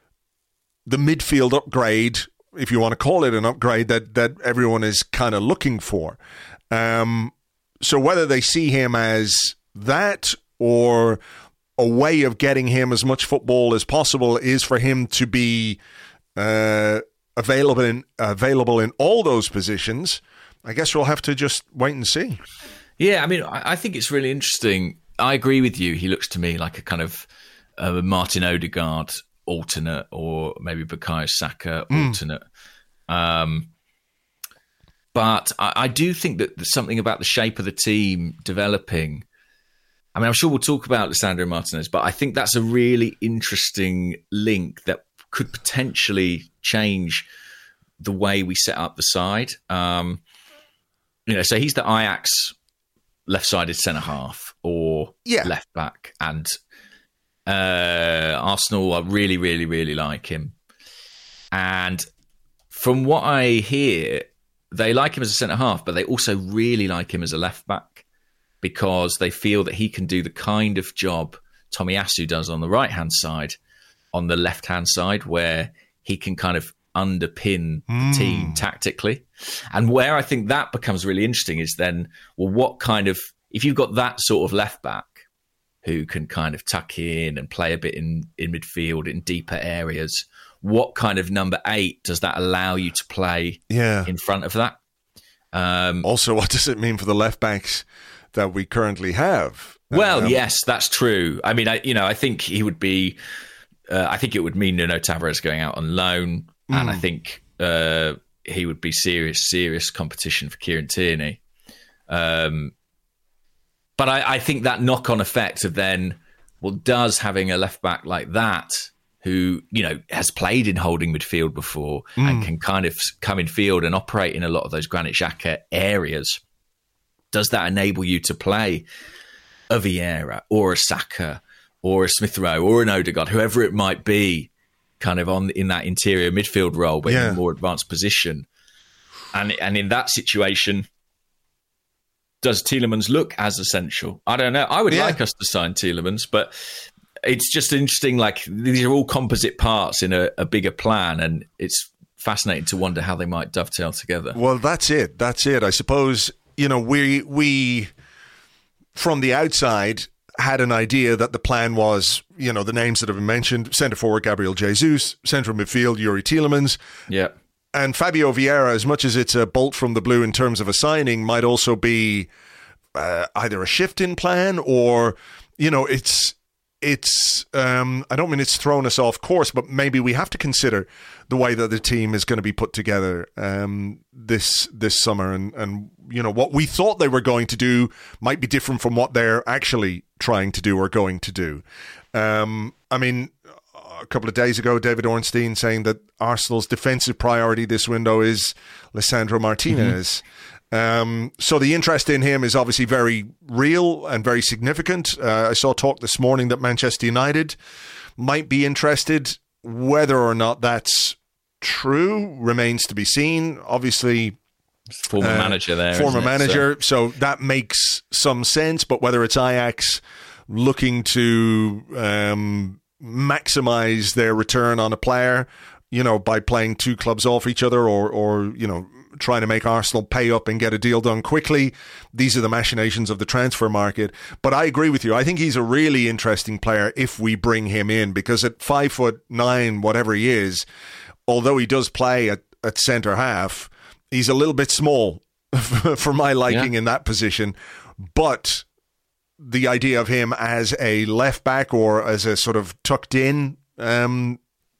the midfield upgrade, if you want to call it an upgrade, that that everyone is kind of looking for. Um, so whether they see him as that or a way of getting him as much football as possible is for him to be uh, available in available in all those positions, I guess we'll have to just wait and see. Yeah, I mean, I think it's really interesting. I agree with you. He looks to me like a kind of uh, Martin Odegaard alternate, or maybe Bukayo Saka alternate. Mm. Um, but I, I do think that there's something about the shape of the team developing. I mean, I'm sure we'll talk about Lisandro Martinez, but I think that's a really interesting link that could potentially change the way we set up the side. Um, you know, so he's the Ajax left-sided centre-half or yeah. left-back, and Uh, Arsenal I really, really, really like him. And from what I hear, they like him as a centre-half, but they also really like him as a left-back because they feel that he can do the kind of job Tomiyasu does on the right-hand side, on the left-hand side, where he can kind of underpin mm. the team tactically. And where I think that becomes really interesting is then, well, what kind of, if you've got that sort of left-back, who can kind of tuck in and play a bit in, in midfield in deeper areas, what kind of number eight does that allow you to play yeah. in front of that? Um, also, what does it mean for the left backs that we currently have? Well, Um, yes, that's true. I mean, I you know, I think he would be. Uh, I think it would mean Nuno Tavares going out on loan, mm. and I think uh, he would be serious, serious competition for Kieran Tierney. Um, but I, I think that knock-on effect of then, well, does having a left back like that, who you know has played in holding midfield before mm. and can kind of come in field and operate in a lot of those Granit Xhaka areas, does that enable you to play a Vieira or a Saka or a Smith Rowe or an Odegaard, whoever it might be, kind of on in that interior midfield role, but yeah. in a more advanced position? And and in that situation, does Tielemans look as essential? I don't know. I would yeah. like us to sign Tielemans, but it's just interesting. Like, these are all composite parts in a, a bigger plan, and it's fascinating to wonder how they might dovetail together. Well, that's it. That's it. I suppose, you know, we we from the outside had an idea that the plan was, you know, the names that have been mentioned: centre forward Gabriel Jesus, central midfield Youri Tielemans. Yeah. And Fabio Vieira, as much as it's a bolt from the blue in terms of a signing, might also be uh, either a shift in plan or, you know, it's, it's um, I don't mean it's thrown us off course, but maybe we have to consider the way that the team is going to be put together um, this this summer. And, and, you know, what we thought they were going to do might be different from what they're actually trying to do or going to do. Um, I mean, a couple of days ago, David Ornstein saying that Arsenal's defensive priority this window is Lisandro Martinez. Mm-hmm. Um, so the interest in him is obviously very real and very significant. Uh, I saw talk this morning that Manchester United might be interested. Whether or not that's true remains to be seen. Obviously, former uh, manager there. Former manager. So. so that makes some sense. But whether it's Ajax looking to um, maximize their return on a player, you know, by playing two clubs off each other, or, or, you know, trying to make Arsenal pay up and get a deal done quickly. These are the machinations of the transfer market. But I agree with you. I think he's a really interesting player if we bring him in, because at five foot nine, whatever he is, although he does play at, at centre half, he's a little bit small for my liking yeah. in that position. But the idea of him as a left back or as a sort of tucked in um,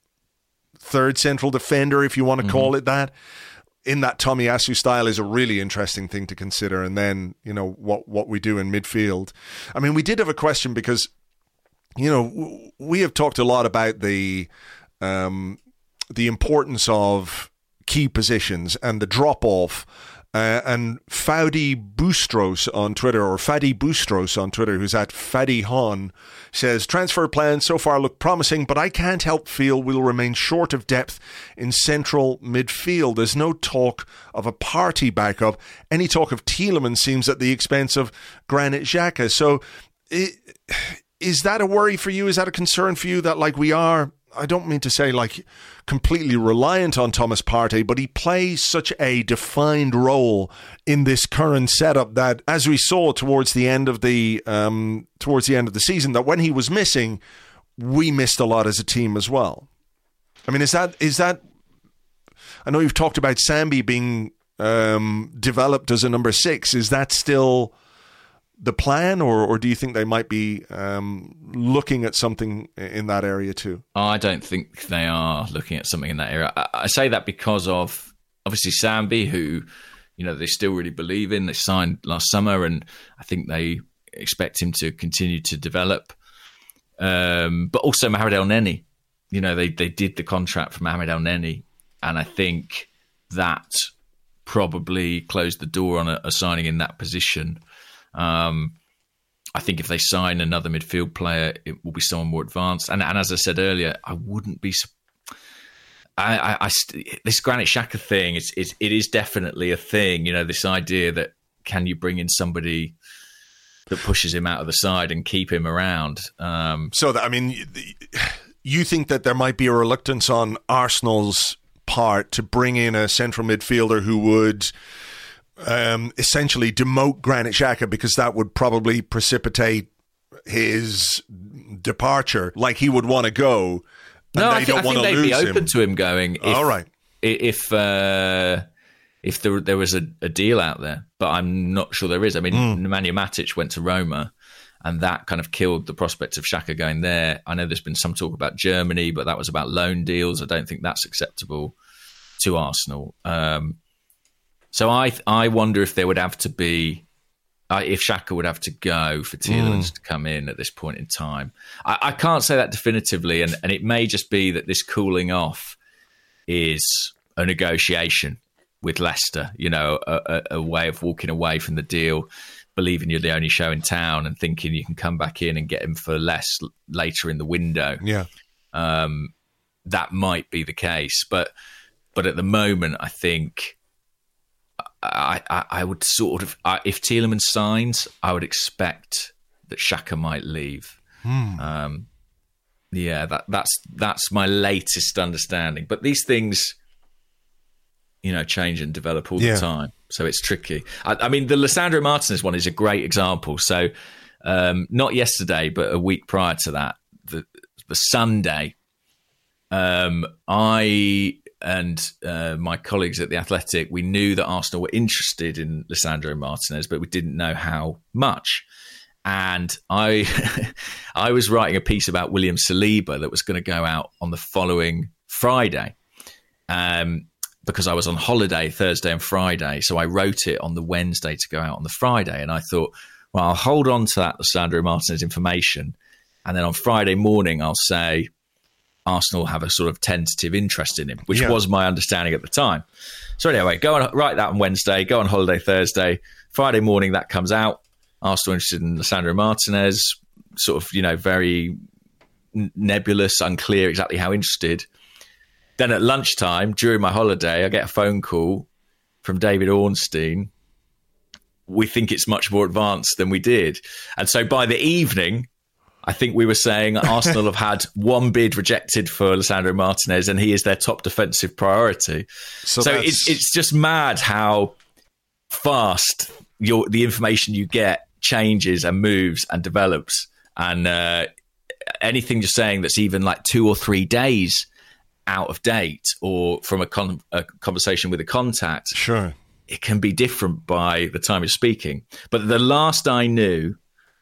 third central defender, if you want to mm-hmm. call it that, in that Tomiyasu style is a really interesting thing to consider. And then, you know, what, what we do in midfield. I mean, we did have a question because, you know, we have talked a lot about the um, the importance of key positions and the drop-off. Uh, and Fadi Boustros on Twitter, or Fadi Boustros on Twitter, who's at Fadi Hon, says, transfer plans so far look promising, but I can't help feel we'll remain short of depth in central midfield. There's no talk of a Partey backup. Any talk of Tielemans seems at the expense of Granit Xhaka. So it, is that a worry for you? Is that a concern for you that, like, we are, I don't mean to say like completely reliant on Thomas Partey, but he plays such a defined role in this current setup that, as we saw towards the end of the um, towards the end of the season, that when he was missing, we missed a lot as a team as well. I mean, is that is that? I know you've talked about Sambi being um, developed as a number six. Is that still the plan, or, or do you think they might be um, looking at something in that area too? I don't think they are looking at something in that area. I, I say that because of, obviously, Sambi, who, you know, they still really believe in. They signed last summer, and I think they expect him to continue to develop. Um, but also Mohamed Elneny. You know, they, they did the contract for Mohamed Elneny, and I think that probably closed the door on a, a signing in that position. Um, I think if they sign another midfield player, it will be someone more advanced. And, and as I said earlier, I wouldn't be. I, I, I this Granit Xhaka thing, it's, it's it is definitely a thing. You know, this idea that can you bring in somebody that pushes him out of the side and keep him around? Um, so that, I mean, you think that there might be a reluctance on Arsenal's part to bring in a central midfielder who would Um, essentially demote Granit Xhaka, because that would probably precipitate his departure. Like, he would want to go, and no, they I think, don't I want think to they'd lose be open him. to him going. If, All right, if uh, if there there was a, a deal out there, but I'm not sure there is. I mean, mm. Nemanja Matic went to Roma, And that kind of killed the prospect of Xhaka going there. I know there's been some talk about Germany, but that was about loan deals. I don't think that's acceptable to Arsenal. Um, so I I wonder if there would have to be, uh, if Xhaka would have to go for Tielemans mm. to come in at this point in time. I, I can't say that definitively, and, and it may just be that this cooling off is a negotiation with Leicester, you know, a, a, a way of walking away from the deal, believing you're the only show in town and thinking you can come back in and get him for less later in the window. Yeah. Um, that might be the case. But but at the moment, I think I, I, I would sort of, I, if Tielemans signs, I would expect that Xhaka might leave. Hmm. Um, yeah, that, that's that's my latest understanding. But these things, you know, change and develop all yeah. the time. So it's tricky. I, I mean, the Lisandro Martinez one is a great example. So um, not yesterday, but a week prior to that, the, the Sunday, um, I and uh, my colleagues at The Athletic, we knew that Arsenal were interested in Lisandro Martinez, but we didn't know how much. And I I was writing a piece about William Saliba that was going to go out on the following Friday. Um because I was on holiday Thursday and Friday. So I wrote it on the Wednesday to go out on the Friday. And I thought, well, I'll hold on to that Lisandro Martinez information. And then on Friday morning, I'll say Arsenal have a sort of tentative interest in him, which yeah. was my understanding at the time. So anyway, go on, write that on Wednesday, go on holiday Thursday. Friday morning, that comes out. Arsenal interested in Lisandro Martinez, sort of, you know, very nebulous, unclear exactly how interested. Then at lunchtime, during my holiday, I get a phone call from David Ornstein. We think it's much more advanced than we did. And so by the evening, I think we were saying Arsenal have had one bid rejected for Lisandro Martinez, and he is their top defensive priority. So, so it's, it's just mad how fast your, the information you get changes and moves and develops. And uh, anything you're saying that's even like two or three days out of date or from a, con- a conversation with a contact, sure, it can be different by the time you're speaking. But the last I knew,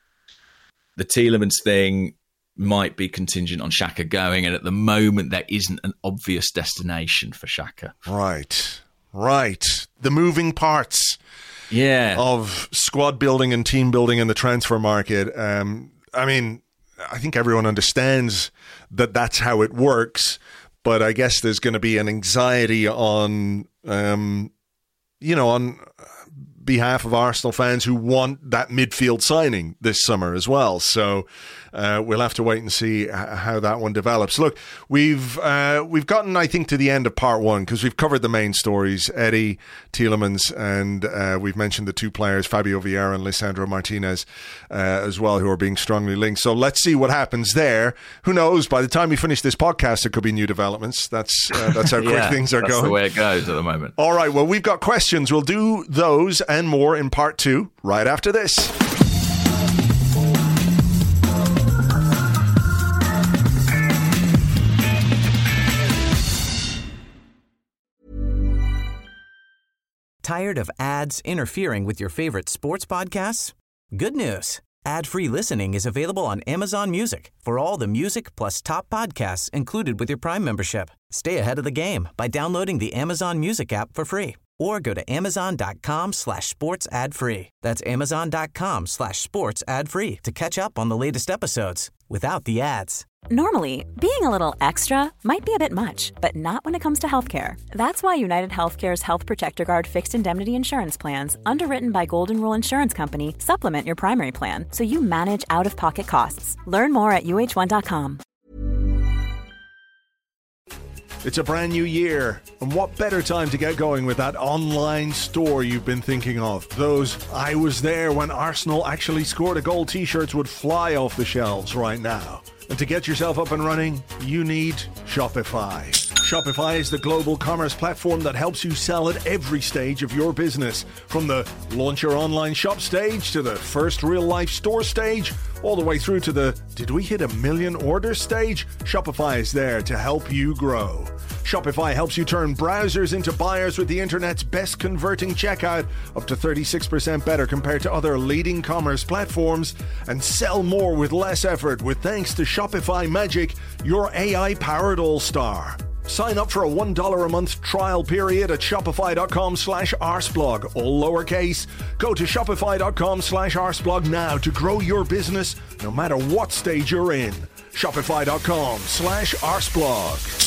the Tielemans thing might be contingent on Xhaka going, and at the moment there isn't an obvious destination for Xhaka. Right, right. The moving parts yeah. of squad building and team building in the transfer market. Um, I mean, I think everyone understands that that's how it works. But I guess there's going to be an anxiety on, um, you know, on behalf of Arsenal fans who want that midfield signing this summer as well. So uh, we'll have to wait and see how that one develops. Look, we've uh, we've gotten, I think, to the end of part one because we've covered the main stories, Eddie, Tielemans, and uh, we've mentioned the two players, Fabio Vieira and Lisandro Martinez uh, as well, who are being strongly linked. So let's see what happens there. Who knows? By the time we finish this podcast, there could be new developments. That's uh, that's how quick yeah, things are that's going. That's the way it goes at the moment. All right, well, we've got questions. We'll do those and more in part two right after this. Tired of ads interfering with your favorite sports podcasts? Good news. Ad-free listening is available on Amazon Music for all the music plus top podcasts included with your Prime membership. Stay ahead of the game by downloading the Amazon Music app for free or go to amazon.com slash sports ad free. That's amazon.com slash sports ad free to catch up on the latest episodes without the ads. Normally, being a little extra might be a bit much, but not when it comes to healthcare. That's why United Healthcare's Health Protector Guard fixed indemnity insurance plans, underwritten by Golden Rule Insurance Company, supplement your primary plan so you manage out-of-pocket costs. Learn more at U H one dot com. It's a brand new year, and what better time to get going with that online store you've been thinking of? Those I was there when Arsenal actually scored a goal t-shirts would fly off the shelves right now. And to get yourself up and running, you need Shopify. Shopify is the global commerce platform that helps you sell at every stage of your business. From the launch your online shop stage to the first real-life store stage, all the way through to the did we hit a million order stage? Shopify is there to help you grow. Shopify helps you turn browsers into buyers with the internet's best converting checkout, up to thirty-six percent better compared to other leading commerce platforms, and sell more with less effort with thanks to Shopify Magic, your A I-powered all-star. Sign up for a one dollar a month trial period at shopify.com slash arsblog, all lowercase. Go to shopify.com slash arsblog now to grow your business no matter what stage you're in. Shopify.com slash arsblog.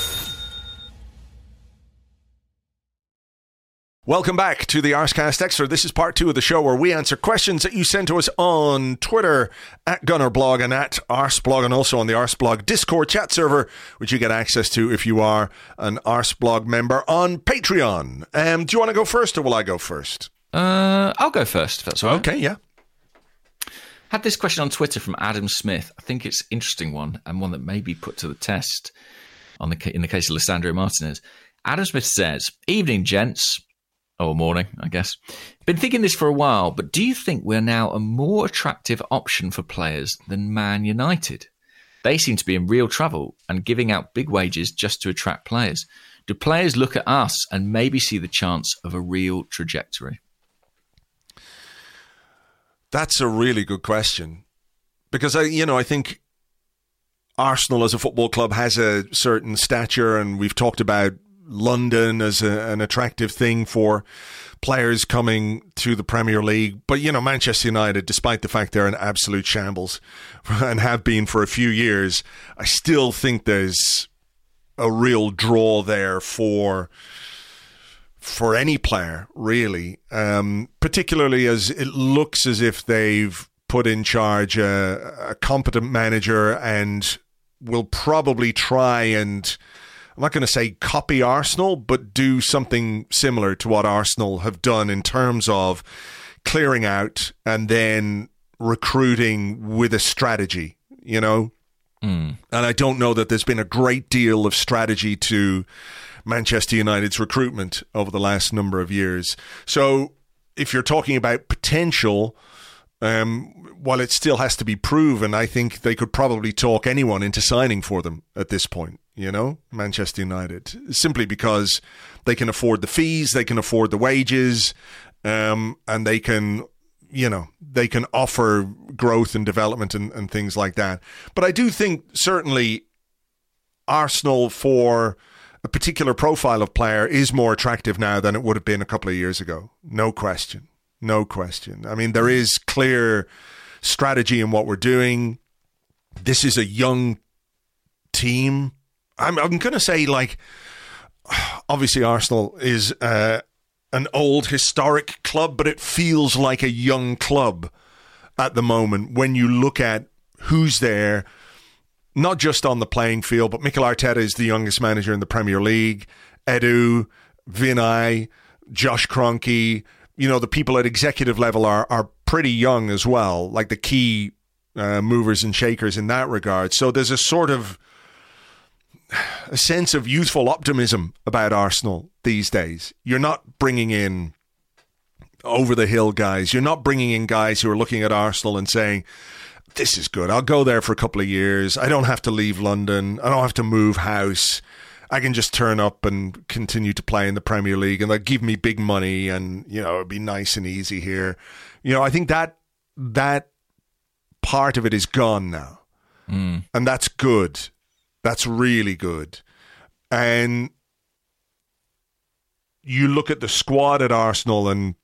Welcome back to the Arscast Extra. This is part two of the show where we answer questions that you send to us on Twitter at GunnerBlog and at Arsblog, and also on the Arsblog Discord chat server, which you get access to if you are an Arsblog member on Patreon. Um, do you want to go first, or will I go first? Uh, I'll go first, if that's all right. Okay, yeah. Had this question on Twitter from Adam Smith. I think it's an interesting one, and one that may be put to the test on the in the case of Lisandro Martinez. Adam Smith says, "Evening, gents." Or morning, I guess. Been thinking this for a while, but do you think we're now a more attractive option for players than Man United? They seem to be in real trouble and giving out big wages just to attract players. Do players look at us and maybe see the chance of a real trajectory? That's a really good question. Because, I, you know, I think Arsenal as a football club has a certain stature, and we've talked about London as a, an attractive thing for players coming to the Premier League. But, you know, Manchester United, despite the fact they're an absolute shambles and have been for a few years, I still think there's a real draw there for for any player, really, um, particularly as it looks as if they've put in charge a, a competent manager and will probably try and, I'm not going to say copy Arsenal, but do something similar to what Arsenal have done in terms of clearing out and then recruiting with a strategy, you know? Mm. And I don't know that there's been a great deal of strategy to Manchester United's recruitment over the last number of years. So if you're talking about potential, um, while it still has to be proven, I think they could probably talk anyone into signing for them at this point. You know, Manchester United, simply because they can afford the fees, they can afford the wages, um, and they can, you know, they can offer growth and development and, and things like that. But I do think certainly Arsenal, for a particular profile of player, is more attractive now than it would have been a couple of years ago. No question. No question. I mean, there is clear strategy in what we're doing. This is a young team. I'm, I'm going to say, like, obviously Arsenal is uh, an old historic club, but it feels like a young club at the moment when you look at who's there, not just on the playing field, but Mikel Arteta is the youngest manager in the Premier League. Edu, Vinay, Josh Kroenke, you know, the people at executive level are are pretty young as well, like the key uh, movers and shakers in that regard. So there's a sort of a sense of youthful optimism about Arsenal these days. You're not bringing in over-the-hill guys. You're not bringing in guys who are looking at Arsenal and saying, this is good. I'll go there for a couple of years. I don't have to leave London. I don't have to move house. I can just turn up and continue to play in the Premier League, and they'll give me big money, and, you know, it'll be nice and easy here. You know, I think that that part of it is gone now. Mm. And that's good. That's really good. And you look at the squad at Arsenal, and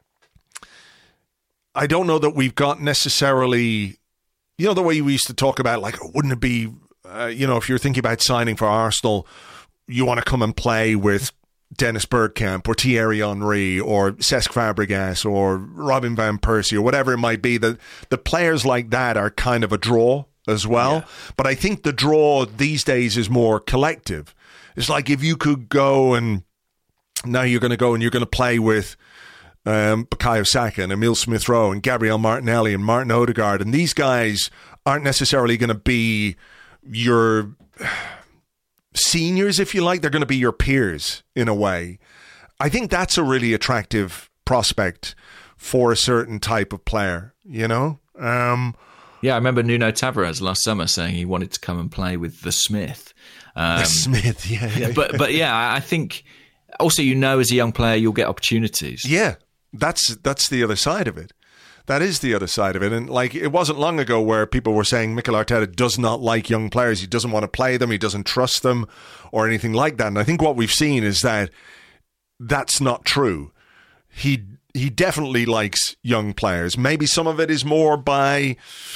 I don't know that we've got necessarily, you know, the way we used to talk about, like, wouldn't it be, uh, you know, if you're thinking about signing for Arsenal, you want to come and play with Dennis Bergkamp or Thierry Henry or Cesc Fabregas or Robin Van Persie or whatever it might be. The, the players like that are kind of a draw as well. Yeah. But I think the draw these days is more collective. It's like if you could go and now you're going to go and you're going to play with um, Bukayo Saka and Emile Smith-Rowe and Gabriel Martinelli and Martin Odegaard, and these guys aren't necessarily going to be your seniors, if you like. They're going to be your peers in a way. I think that's a really attractive prospect for a certain type of player, you know? Um, Yeah, I remember Nuno Tavares last summer saying he wanted to come and play with the Smith. Um, the Smith, yeah, yeah. But but yeah, I think also, you know, as a young player, you'll get opportunities. Yeah, that's that's the other side of it. That is the other side of it. And like, it wasn't long ago where people were saying Mikel Arteta does not like young players. He doesn't want to play them. He doesn't trust them or anything like that. And I think what we've seen is that that's not true. He he definitely likes young players. Maybe some of it is more by,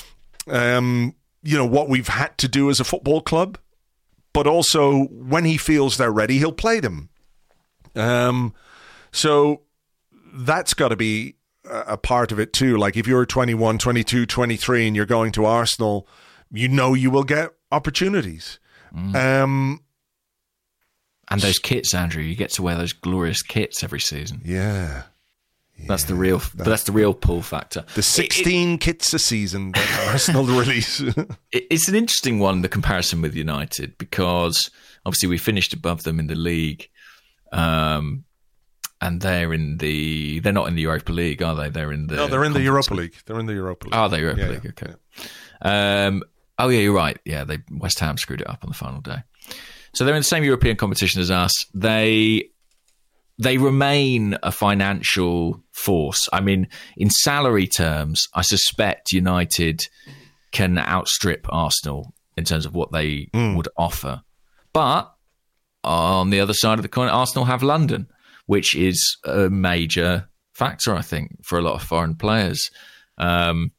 um, you know, what we've had to do as a football club. But also, when he feels they're ready, he'll play them. Um, so that's got to be a part of it too. Like, if you're twenty-one, twenty-two, twenty-three and you're going to Arsenal, you know you will get opportunities. Mm. Um, and those kits, Andrew, you get to wear those glorious kits every season. Yeah. yeah that's the real that, that's the real pull factor. The sixteen it, it, kits a season that Arsenal release. it, it's an interesting one, the comparison with United, because obviously we finished above them in the league. Um, and they're in the they're not in the Europa League, are they? They're in the No, they're in the Europa League. They're in the Europa League. Oh, they're Europa yeah, League, yeah, okay. Yeah. Um, oh yeah, you're right. Yeah, they West Ham screwed it up on the final day. So they're in the same European competition as us. They they remain a financial force. I mean, in salary terms, I suspect United can outstrip Arsenal in terms of what they mm. would offer. But on the other side of the coin, Arsenal have London, which is a major factor, I think, for a lot of foreign players. Um,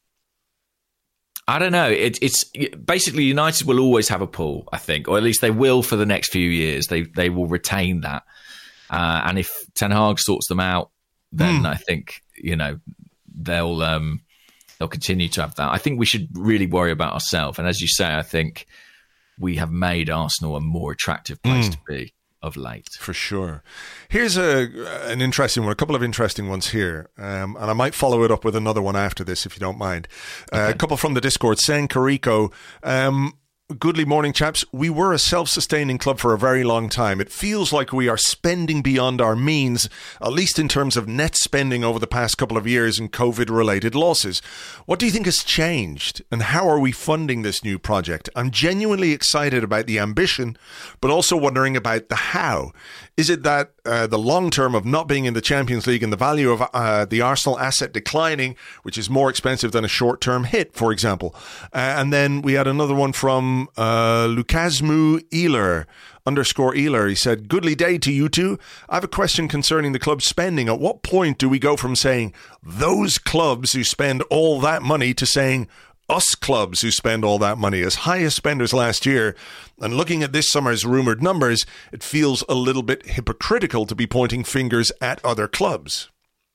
I don't know. It, it's basically United will always have a pull, I think, or at least they will for the next few years. They they will retain that. Uh, and if Ten Hag sorts them out, then mm. I think, you know, they'll um, they'll continue to have that. I think we should really worry about ourselves. And as you say, I think we have made Arsenal a more attractive place mm. to be of late. For sure. Here's a an interesting one, a couple of interesting ones here. Um, and I might follow it up with another one after this, if you don't mind. Uh, okay. A couple from the Discord. Sen Kariko. Um, Goodly morning, chaps. We were a self-sustaining club for a very long time. It feels like we are spending beyond our means, at least in terms of net spending over the past couple of years in COVID-related losses. What do you think has changed, and how are we funding this new project? I'm genuinely excited about the ambition, but also wondering about the how. Is it that uh, the long term of not being in the Champions League and the value of uh, the Arsenal asset declining, which is more expensive than a short-term hit, for example? Uh, and then we had another one from uh, Lukasmu Ealer, underscore Ealer. He said, "Goodly day to you two. I have a question concerning the club's spending. At what point do we go from saying those clubs who spend all that money to saying us clubs who spend all that money? As high as spenders last year, and looking at this summer's rumoured numbers, it feels a little bit hypocritical to be pointing fingers at other clubs."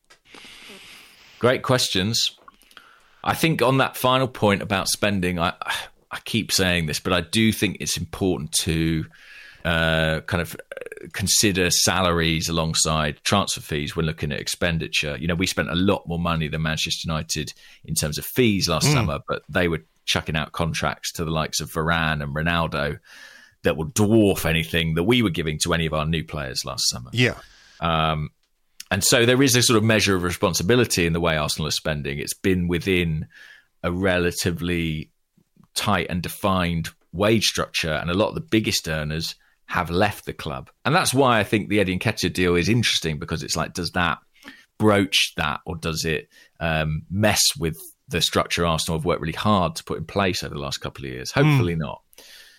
Great questions. I think on that final point about spending, I I keep saying this, but I do think it's important to uh, kind of consider salaries alongside transfer fees when looking at expenditure. You know, we spent a lot more money than Manchester United in terms of fees last mm. summer, but they were chucking out contracts to the likes of Varane and Ronaldo that will dwarf anything that we were giving to any of our new players last summer. Yeah. Um, and so there is a sort of measure of responsibility in the way Arsenal is spending. It's been within a relatively tight and defined wage structure, and a lot of the biggest earners have left the club. And that's why I think the Eddie Nketiah deal is interesting, because it's like, does that broach that, or does it um, mess with the structure Arsenal have worked really hard to put in place over the last couple of years? Hopefully mm. not.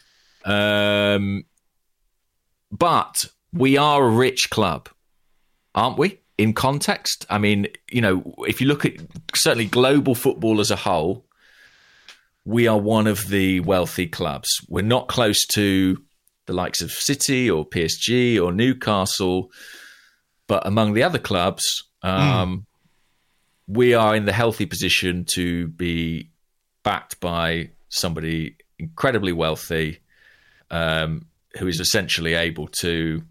Um, but we are a rich club, aren't we? In context, I mean, you know, if you look at certainly global football as a whole, we are one of the wealthy clubs. We're not close to the likes of City or P S G or Newcastle, but among the other clubs, um, mm. we are in the healthy position to be backed by somebody incredibly wealthy, um, who is essentially able to,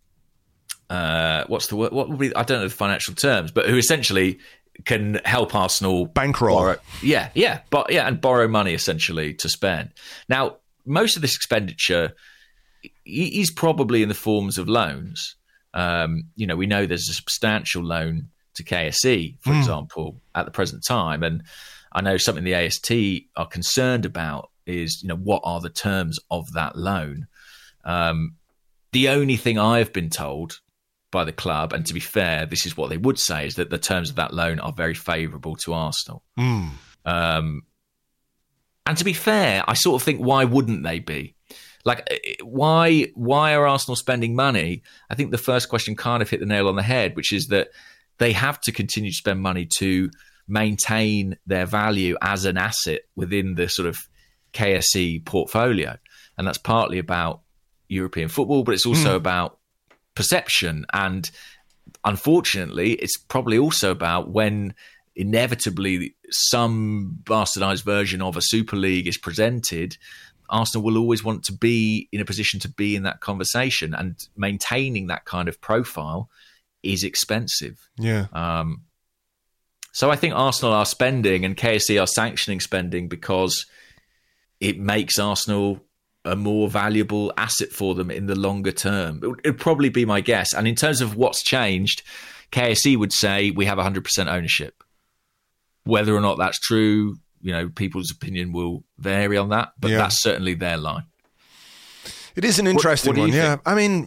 uh, what's the word? What would be? I don't know the financial terms, but who essentially can help Arsenal bankroll. Borrow, yeah, yeah, but yeah, and borrow money essentially to spend. Now, most of this expenditure is probably in the forms of loans. Um, you know, we know there's a substantial loan to K S E, for mm. example, at the present time, and I know something the A S T are concerned about is, you know, what are the terms of that loan? Um, the only thing I've been told by the club, and to be fair, this is what they would say, is that the terms of that loan are very favourable to Arsenal. Mm. Um, and to be fair, I sort of think, why wouldn't they be? Like, why why are Arsenal spending money? I think the first question kind of hit the nail on the head, which is that they have to continue to spend money to maintain their value as an asset within the sort of K S E portfolio. And that's partly about European football, but it's also mm. about perception. And unfortunately, it's probably also about when inevitably some bastardized version of a Super League is presented, Arsenal will always want to be in a position to be in that conversation, and maintaining that kind of profile is expensive. Yeah. Um, so I think Arsenal are spending and K S E are sanctioning spending because it makes Arsenal a more valuable asset for them in the longer term. It would probably be my guess. And in terms of what's changed, K S E would say we have one hundred percent ownership. Whether or not that's true, you know, people's opinion will vary on that, but yeah. that's certainly their line. It is an interesting what, what one, yeah. think? I mean,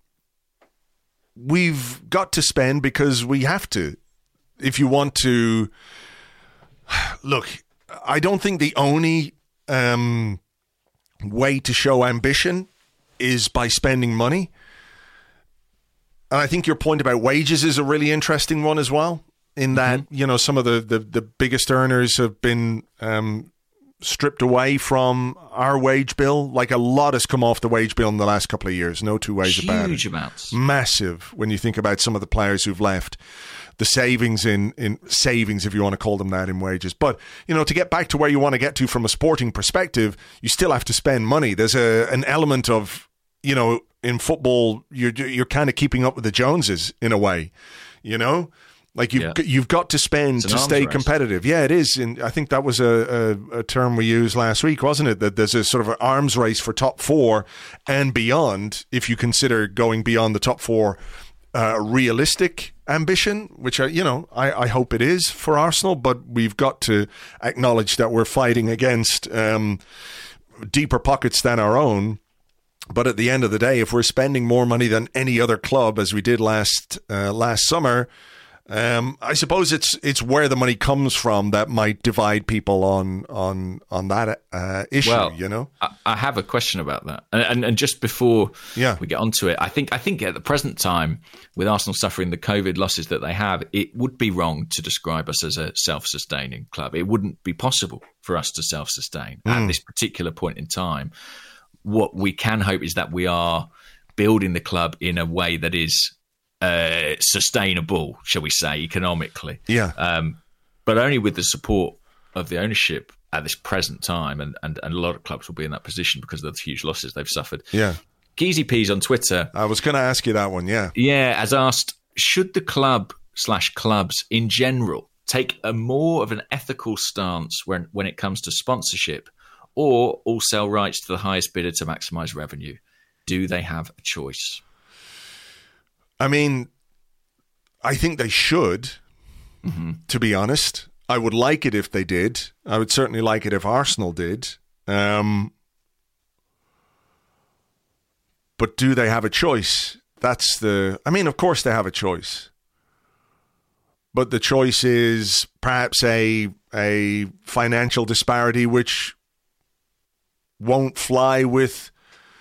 we've got to spend because we have to. If you want to... Look, I don't think the only um, way to show ambition is by spending money. And I think your point about wages is a really interesting one as well. In that, mm-hmm. you know, some of the, the, the biggest earners have been um, stripped away from our wage bill. Like, a lot has come off the wage bill in the last couple of years. No two ways Huge about it. Huge amounts. Massive when you think about some of the players who've left. The savings in, in savings, if you want to call them that, in wages. But, you know, to get back to where you want to get to from a sporting perspective, you still have to spend money. There's a an element of, you know, in football, you're you're kind of keeping up with the Joneses in a way, you know? Like, you've, yeah. you've got to spend to stay race. competitive. Yeah, it is. And I think that was a, a, a term we used last week, wasn't it? That there's a sort of an arms race for top four and beyond, if you consider going beyond the top four uh, realistic ambition, which, I, you know, I, I hope it is for Arsenal. But we've got to acknowledge that we're fighting against um, deeper pockets than our own. But at the end of the day, if we're spending more money than any other club, as we did last uh, last summer, Um, I suppose it's it's where the money comes from that might divide people on on on that uh, issue. Well, you know, I, I have a question about that, and, and and just before yeah. we get onto it, I think I think at the present time, with Arsenal suffering the COVID losses that they have, it would be wrong to describe us as a self-sustaining club. It wouldn't be possible for us to self-sustain mm. at this particular point in time. What we can hope is that we are building the club in a way that is Uh, sustainable, shall we say, economically. Yeah. Um, but only with the support of the ownership at this present time, and, and, and a lot of clubs will be in that position because of the huge losses they've suffered. Yeah. Geezy Peas on Twitter. I was going to ask you that one, yeah. Yeah, has asked, should the club slash clubs in general take a more of an ethical stance when, when it comes to sponsorship, or all sell rights to the highest bidder to maximise revenue? Do they have a choice? I mean, I think they should, mm-hmm. to be honest. I would like it if they did. I would certainly like it if Arsenal did. Um, but do they have a choice? That's the... I mean, of course they have a choice. But the choice is perhaps a a financial disparity which won't fly with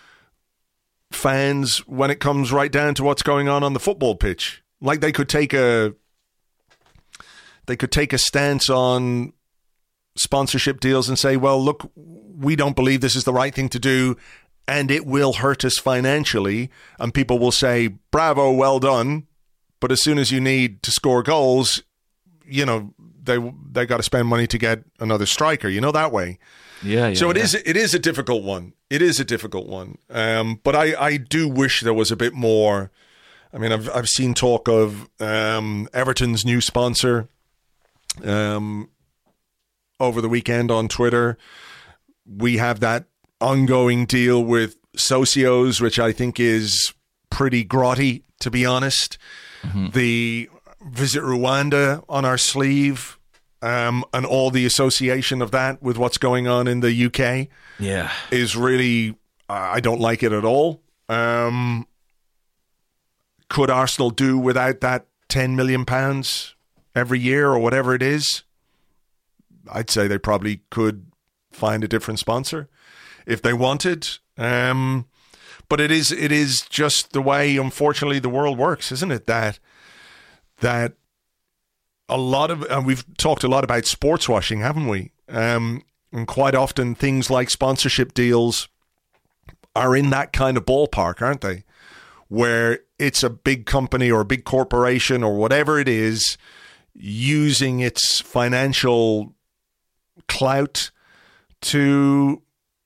fans when it comes right down to what's going on on the football pitch. Like, they could take a they could take a stance on sponsorship deals and say, well, look, we don't believe this is the right thing to do and it will hurt us financially. And people will say, bravo, well done. But as soon as you need to score goals, you know, they they got to spend money to get another striker, you know, that way. Yeah, yeah. So it yeah. is it is a difficult one. It is a difficult one. Um, but I, I do wish there was a bit more. I mean, I've I've seen talk of um, Everton's new sponsor um, over the weekend on Twitter. We have that ongoing deal with Socios, which I think is pretty grotty, to be honest. Mm-hmm. The Visit Rwanda on our sleeve um, and all the association of that with what's going on in the U K yeah. is really, uh, I don't like it at all. Um, could Arsenal do without that ten million pounds every year or whatever it is? I'd say they probably could find a different sponsor if they wanted. Um, but it is it is just the way, unfortunately, the world works, isn't it? That that a lot of, and we've talked a lot about sports washing, haven't we? Um, and quite often things like sponsorship deals are in that kind of ballpark, aren't they? Where it's a big company or a big corporation or whatever it is using its financial clout to,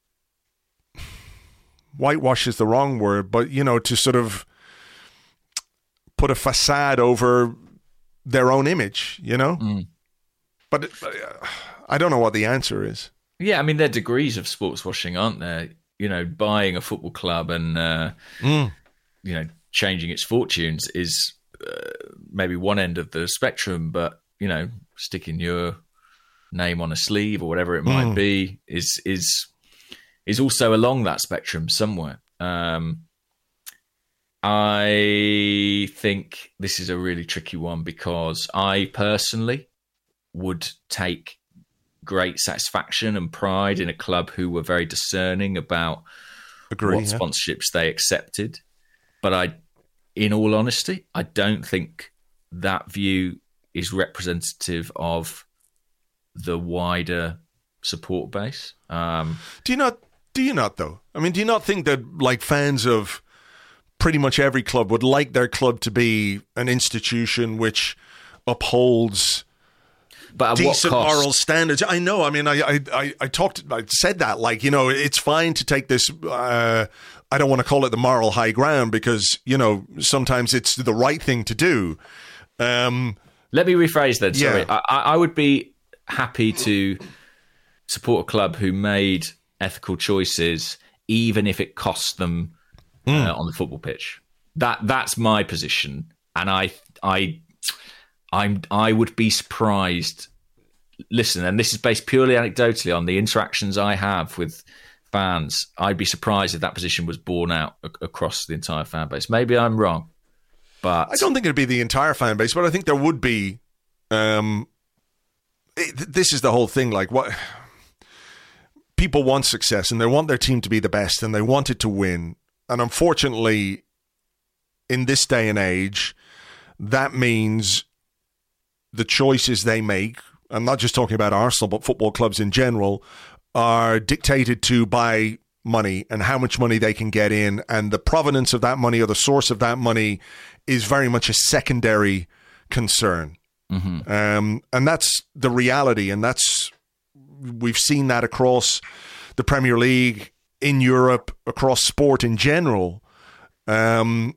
whitewash is the wrong word, but, you know, to sort of put a facade over their own image, you know? Mm. But uh, I don't know what the answer is. Yeah, I mean, there are degrees of sports washing, aren't there? You know, buying a football club and, uh, mm. you know, changing its fortunes is uh, maybe one end of the spectrum, but, you know, sticking your name on a sleeve or whatever it might mm. be is is is also along that spectrum somewhere. Um, I think this is a really tricky one because I personally would take great satisfaction and pride in a club who were very discerning about Agree, what yeah. sponsorships they accepted. But I, in all honesty, I don't think that view is representative of the wider support base. Um, do you not? Do you not, though? I mean, do you not think that, like, fans of pretty much every club would like their club to be an institution which upholds but decent what cost? moral standards? I know. I mean, I, I, I, I talked, I said that, like, you know, it's fine to take this. Uh, I don't want to call it the moral high ground because, you know, sometimes it's the right thing to do. Um, Let me rephrase that. Sorry, yeah. I, I would be happy to support a club who made ethical choices, even if it cost them mm. uh, on the football pitch. That that's my position, and I I I'm I would be surprised. Listen, and this is based purely anecdotally on the interactions I have with fans. I'd be surprised if that position was borne out a- across the entire fan base. Maybe I'm wrong, but I don't think it'd be the entire fan base. But I think there would be. Um, it, this is the whole thing. Like what. People want success and they want their team to be the best and they want it to win. And unfortunately, in this day and age, that means the choices they make, I'm not just talking about Arsenal, but football clubs in general, are dictated to by money and how much money they can get in. And the provenance of that money or the source of that money is very much a secondary concern. Mm-hmm. Um, and that's the reality. And that's, we've seen that across the Premier League, in Europe, across sport in general. Um,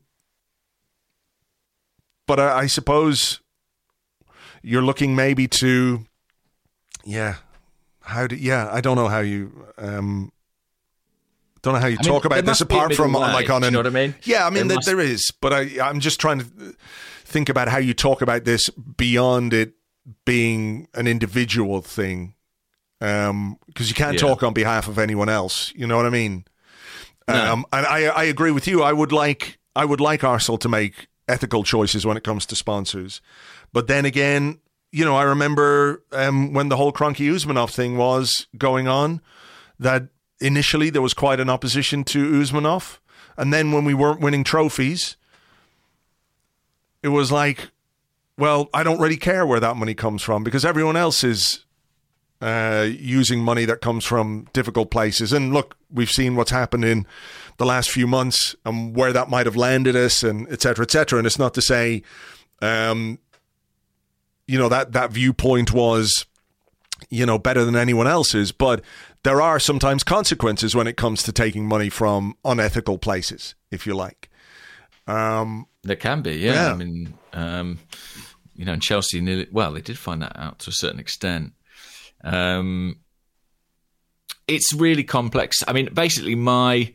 but I, I suppose you're looking maybe to, yeah, how do, yeah, I don't know how you, um, don't know how you I talk mean, about this apart from way, like on an, you know what I mean? Yeah, I mean, there, must... there is, but I, I'm just trying to think about how you talk about this beyond it being an individual thing. Um, because you can't yeah. talk on behalf of anyone else. You know what I mean? No. Um, and I, I agree with you. I would like, I would like Arsenal to make ethical choices when it comes to sponsors. But then again, you know, I remember um, when the whole Kroenke Usmanov thing was going on, that initially there was quite an opposition to Usmanov, and then when we weren't winning trophies, it was like, well, I don't really care where that money comes from because everyone else is. Uh, using money that comes from difficult places. And look, we've seen what's happened in the last few months and where that might have landed us and et cetera, et cetera. And it's not to say, um, you know, that, that viewpoint was, you know, better than anyone else's, but there are sometimes consequences when it comes to taking money from unethical places, if you like. Um, there can be, yeah. yeah. I mean, um, you know, Chelsea nearly, well, they did find that out to a certain extent. Um, it's really complex. I mean, basically my,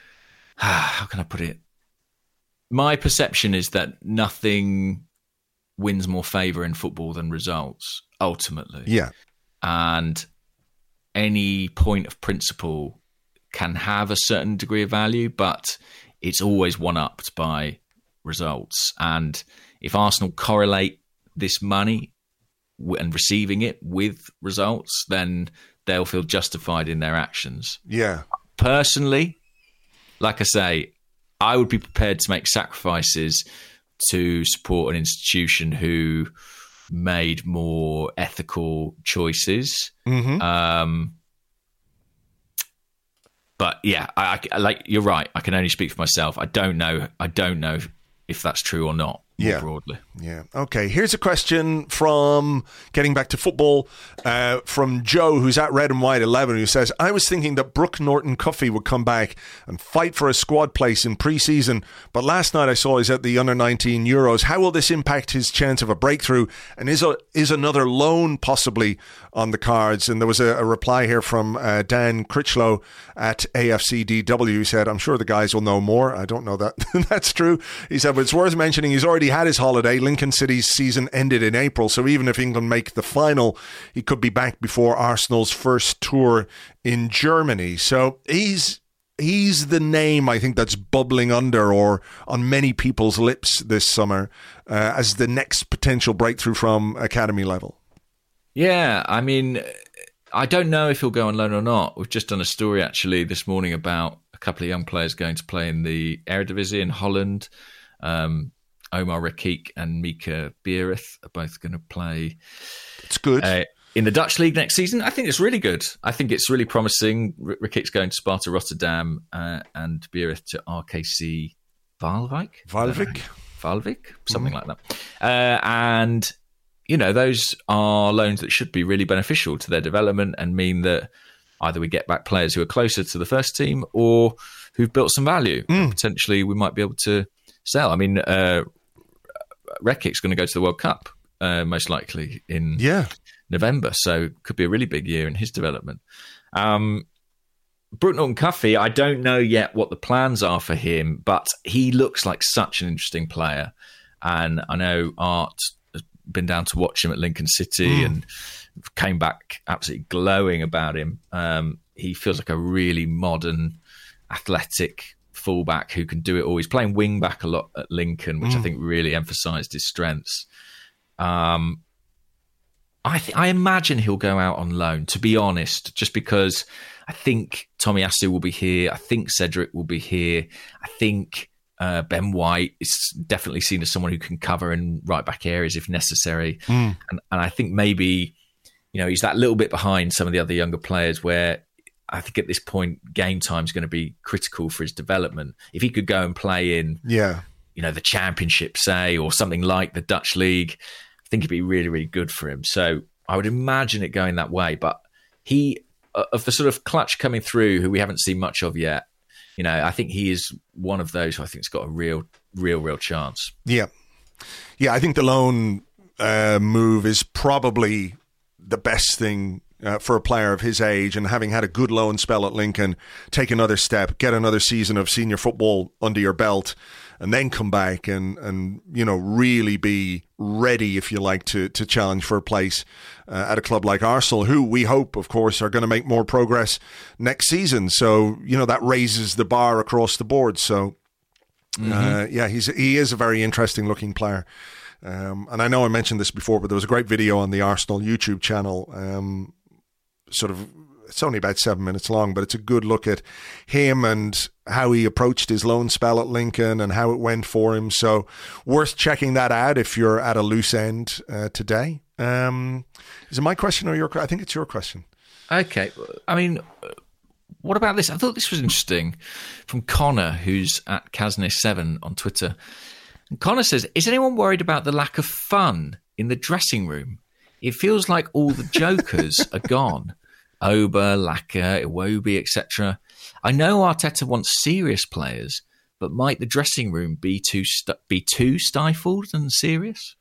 how can I put it? My perception is that nothing wins more favour in football than results, ultimately. Yeah. And any point of principle can have a certain degree of value, but it's always one-upped by results. And if Arsenal correlate this money and receiving it with results, then they'll feel justified in their actions. Yeah. Personally, like I say, I would be prepared to make sacrifices to support an institution who made more ethical choices. Mm-hmm. Um, but yeah, I, I, like you're right. I can only speak for myself. I don't know. I don't know if that's true or not. More Yeah. broadly. Yeah. Okay. Here's a question from, getting back to football, uh, from Joe, who's at Red and White eleven, who says, I was thinking that Brooke Norton-Cuffy would come back and fight for a squad place in pre-season, but last night I saw he's at the under nineteen Euros. How will this impact his chance of a breakthrough? And is a, is another loan possibly on the cards? And there was a, a reply here from uh, Dan Critchlow at A F C D W, who said, I'm sure the guys will know more. I don't know that that's true. He said, but it's worth mentioning he's already had his holiday. Lincoln City's season ended in April, so even if England make the final, he could be back before Arsenal's first tour in Germany. So he's he's the name, I think, that's bubbling under or on many people's lips this summer uh, as the next potential breakthrough from academy level. Yeah, I mean, I don't know if he'll go on loan or not. We've just done a story actually this morning about a couple of young players going to play in the Eredivisie in Holland. Um, Omar Rekik and Mika Biereth are both going to play. It's good. Uh, in the Dutch league next season. I think it's really good. I think it's really promising. R- Rekik's going to Sparta Rotterdam uh, and Biereth to R K C Waalwijk. Waalwijk. Waalwijk, something mm. like that. Uh, and, you know, those are loans that should be really beneficial to their development and mean that either we get back players who are closer to the first team or who've built some value. Mm. Potentially we might be able to sell. I mean, uh, Rekik's going to go to the World Cup, uh, most likely in yeah. November, so could be a really big year in his development. Um, Brooke Norton-Cuffy, I don't know yet what the plans are for him, but he looks like such an interesting player. And I know Art has been down to watch him at Lincoln City mm. and came back absolutely glowing about him. Um, he feels like a really modern, athletic fullback who can do it all. He's playing wing back a lot at Lincoln, which mm. I think really emphasised his strengths. Um, I th- I imagine he'll go out on loan, to be honest, just because I think Tomiyasu will be here. I think Cedric will be here. I think uh, Ben White is definitely seen as someone who can cover in right back areas if necessary. Mm. And, and I think maybe, you know, he's that little bit behind some of the other younger players where I think at this point, game time is going to be critical for his development. If he could go and play in, yeah, you know, the Championship, say, or something like the Dutch League, I think it'd be really, really good for him. So I would imagine it going that way. But he, of the sort of clutch coming through, who we haven't seen much of yet, you know, I think he is one of those who I think has got a real, real, real chance. Yeah. Yeah, I think the loan uh, move is probably the best thing Uh, for a player of his age, and having had a good loan spell at Lincoln, take another step, get another season of senior football under your belt, and then come back and, and you know, really be ready, if you like, to to challenge for a place uh, at a club like Arsenal, who we hope, of course, are going to make more progress next season. So, you know, that raises the bar across the board. So, mm-hmm. uh, yeah, he's he is a very interesting looking player. Um, and I know I mentioned this before, but there was a great video on the Arsenal YouTube channel. Um, sort of, it's only about seven minutes long, but it's a good look at him and how he approached his loan spell at Lincoln and how it went for him. So worth checking that out if you're at a loose end uh, today. Um, is it my question or your? I think it's your question. Okay. I mean, what about this? I thought this was interesting from Connor, who's at Kasne seven on Twitter. And Connor says, is anyone worried about the lack of fun in the dressing room? It feels like all the jokers are gone. Oba, Laka, Iwobi, et cetera. I know Arteta wants serious players, but might the dressing room be too st- be too stifled and serious?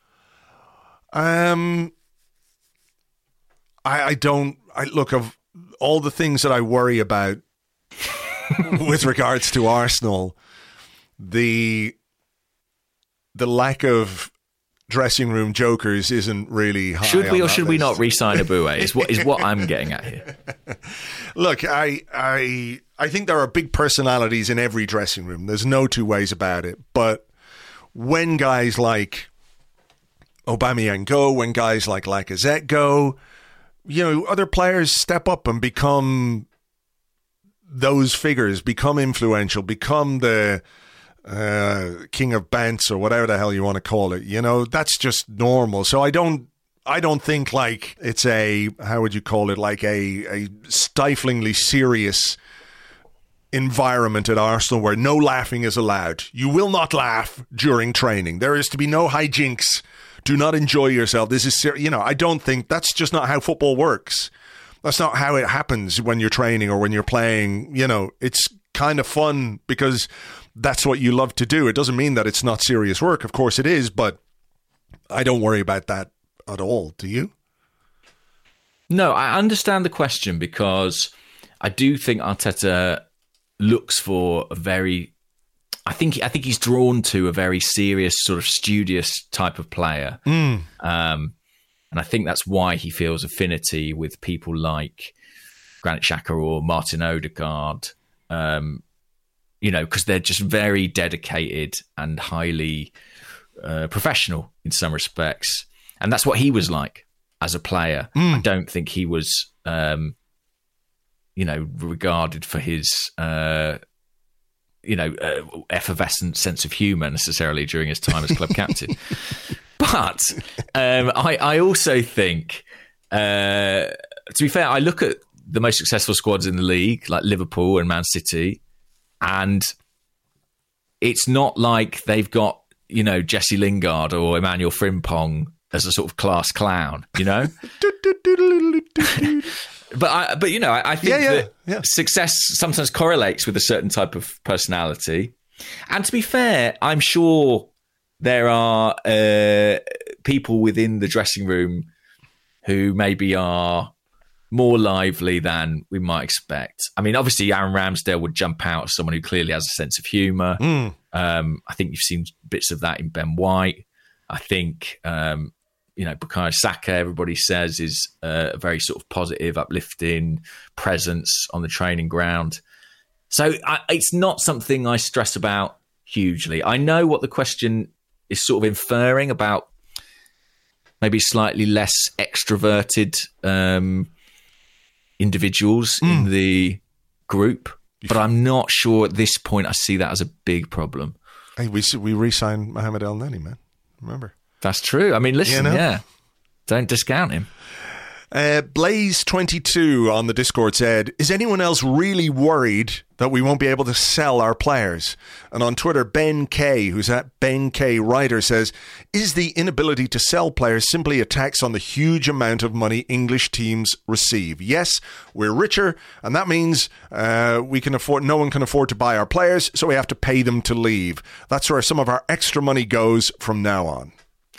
Um, I, I don't. I look of all the things that I worry about with regards to Arsenal, the the lack of dressing room jokers isn't really high. Should we on or that should we list. not re-sign Abue? Is what is what I'm getting at here. Look, I I I think there are big personalities in every dressing room. There's no two ways about it. But when guys like Aubameyang go, when guys like Lacazette go, you know, other players step up and become those figures, become influential, become the uh, king of bants or whatever the hell you want to call it. You know, that's just normal. So I don't, I don't think like it's a, how would you call it, like a, a stiflingly serious environment at Arsenal where no laughing is allowed. You will not laugh during training. There is to be no hijinks. Do not enjoy yourself. This is, ser- you know, I don't think that's just not how football works. That's not how it happens when you're training or when you're playing. You know, it's kind of fun because that's what you love to do. It doesn't mean that it's not serious work. Of course it is, but I don't worry about that at all. Do you? No, I understand the question because I do think Arteta looks for a very, I think I think he's drawn to a very serious, sort of studious type of player. Mm. Um, and I think that's why he feels affinity with people like Granit Xhaka or Martin Odegaard, um, you know, because they're just very dedicated and highly uh, professional in some respects. And that's what he was like as a player. Mm. I don't think he was, um, you know, regarded for his, uh, you know, uh, effervescent sense of humour necessarily during his time as club captain. But um, I, I also think, uh, to be fair, I look at the most successful squads in the league, like Liverpool and Man City, and it's not like they've got, you know, Jesse Lingard or Emmanuel Frimpong as a sort of class clown, you know? But I, but you know, I, I think yeah, yeah, that yeah. success sometimes correlates with a certain type of personality. And to be fair, I'm sure there are uh, people within the dressing room who maybe are more lively than we might expect. I mean, obviously, Aaron Ramsdale would jump out as someone who clearly has a sense of humour. Mm. Um, I think you've seen bits of that in Ben White. I think, um, you know, Bukayo Saka, everybody says, is uh, a very sort of positive, uplifting presence on the training ground. So I, it's not something I stress about hugely. I know what the question is sort of inferring about maybe slightly less extroverted um, individuals mm. in the group, but I'm not sure at this point I see that as a big problem. Hey, we we re-signed Mohamed El Neni, man. Remember? That's true. I mean, listen, you know? yeah, don't discount him. Uh, Blaze twenty-two on the Discord said, is anyone else really worried that we won't be able to sell our players? And on Twitter, Ben K, who's at Ben K Writer, says, is the inability to sell players simply a tax on the huge amount of money English teams receive? Yes, we're richer, and that means uh, we can afford. no one can afford to buy our players, so we have to pay them to leave. That's where some of our extra money goes from now on.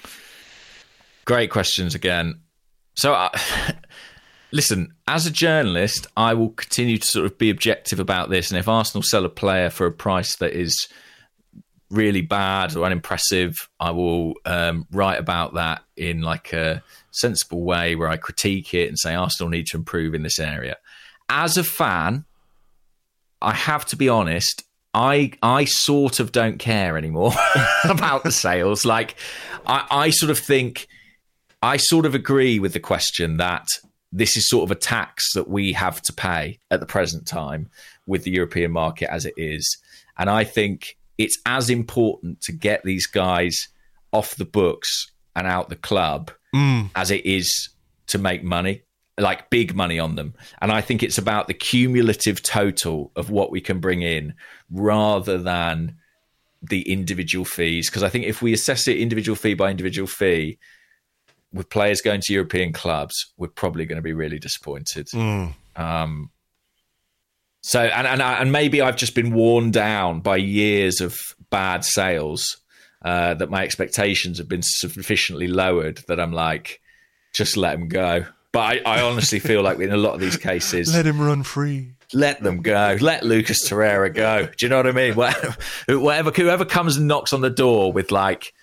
Great questions again. So, uh, listen, as a journalist, I will continue to sort of be objective about this. And if Arsenal sell a player for a price that is really bad or unimpressive, I will um, write about that in like a sensible way where I critique it and say Arsenal need to improve in this area. As a fan, I have to be honest, I I sort of don't care anymore about the sales. Like, I, I sort of think... I sort of agree with the question that this is sort of a tax that we have to pay at the present time with the European market as it is. And I think it's as important to get these guys off the books and out the club mm. as it is to make money, like big money on them. And I think it's about the cumulative total of what we can bring in rather than the individual fees. Because I think if we assess it individual fee by individual fee, with players going to European clubs, we're probably going to be really disappointed. Mm. Um, so, and, and and maybe I've just been worn down by years of bad sales, uh, that my expectations have been sufficiently lowered that I'm like, just let them go. But I, I honestly feel like in a lot of these cases... Let him run free. Let them go. Let Lucas Torreira go. Do you know what I mean? Whatever, whatever, whoever comes and knocks on the door with like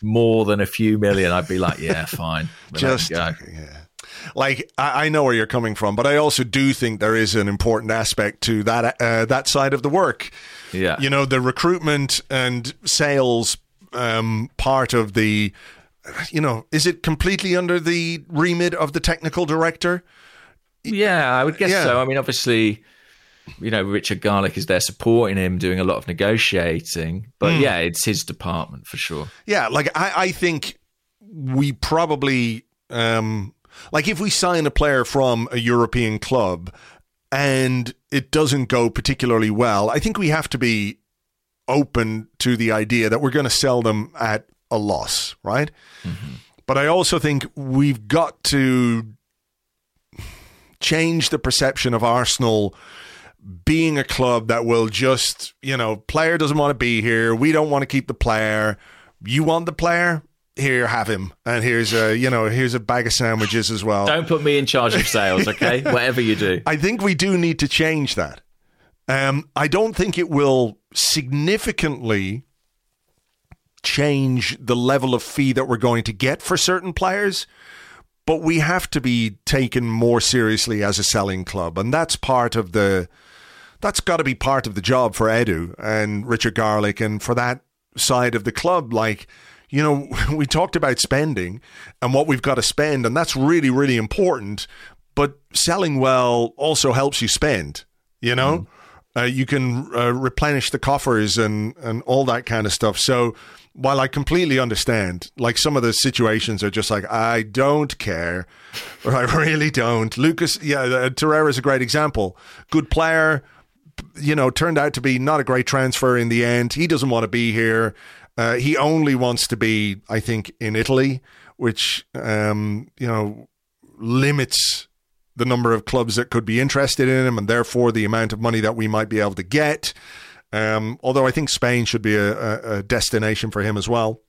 more than a few million, I'd be like, yeah, fine. Just, yeah. Like, I, I know where you're coming from, but I also do think there is an important aspect to that uh, that side of the work. Yeah. You know, the recruitment and sales um, part of the, you know, is it completely under the remit of the technical director? Yeah, I would guess yeah. so. I mean, obviously, you know, Richard Garlick is there supporting him, doing a lot of negotiating. But mm. yeah, it's his department for sure. Yeah, like I, I think we probably... Um, Like if we sign a player from a European club and it doesn't go particularly well, I think we have to be open to the idea that we're going to sell them at a loss, right? Mm-hmm. But I also think we've got to change the perception of Arsenal being a club that will just, you know, player doesn't want to be here. We don't want to keep the player. You want the player? Here, have him, and here's a you know here's a bag of sandwiches as well. Don't put me in charge of sales, okay? Whatever you do. I think we do need to change that. Um, I don't think it will significantly change the level of fee that we're going to get for certain players, but we have to be taken more seriously as a selling club, and that's part of the that's got to be part of the job for Edu and Richard Garlick, and for that side of the club, like. You know, we talked about spending and what we've got to spend, and that's really, really important. But selling well also helps you spend, you know? Mm. Uh, you can uh, replenish the coffers and, and all that kind of stuff. So while I completely understand, like some of the situations are just like, I don't care, or I really don't. Lucas, yeah, uh, Torreira is a great example. Good player, you know, turned out to be not a great transfer in the end. He doesn't want to be here. Uh, he only wants to be, I think, in Italy, which, um, you know, limits the number of clubs that could be interested in him and therefore the amount of money that we might be able to get. Um, although I think Spain should be a, a destination for him as well.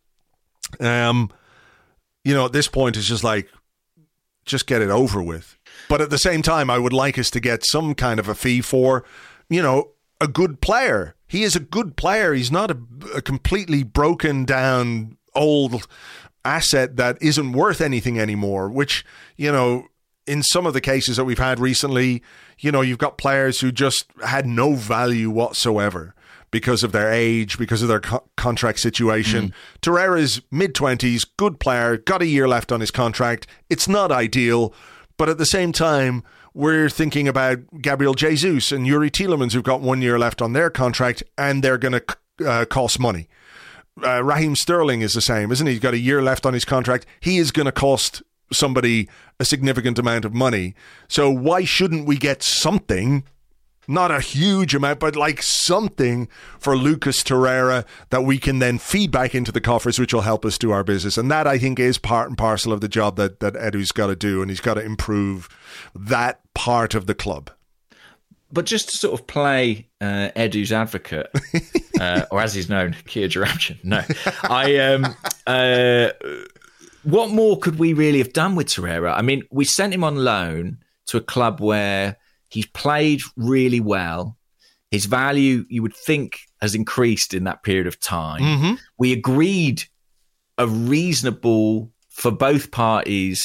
Um, you know, at this point, it's just like, just get it over with. But at the same time, I would like us to get some kind of a fee for, you know, a good player. He is a good player. He's not a, a completely broken down old asset that isn't worth anything anymore, which, you know, in some of the cases that we've had recently, you know, you've got players who just had no value whatsoever because of their age, because of their co- contract situation. Mm. Torreira's mid-twenties, good player, got a year left on his contract. It's not ideal, but at the same time, we're thinking about Gabriel Jesus and Yuri Tielemans, who've got one year left on their contract, and they're going to uh, cost money. Uh, Raheem Sterling is the same, isn't he? He's got a year left on his contract. He is going to cost somebody a significant amount of money. So why shouldn't we get something, not a huge amount, but like something for Lucas Torreira that we can then feed back into the coffers, which will help us do our business. And that, I think, is part and parcel of the job that, that Edu's got to do, and he's got to improve that part of the club. But just to sort of play uh, Edu's advocate, uh, or as he's known, Kia Joorabchian. No, I. Um, uh, what more could we really have done with Torreira? I mean, we sent him on loan to a club where he's played really well. His value, you would think, has increased in that period of time. Mm-hmm. We agreed a reasonable, for both parties,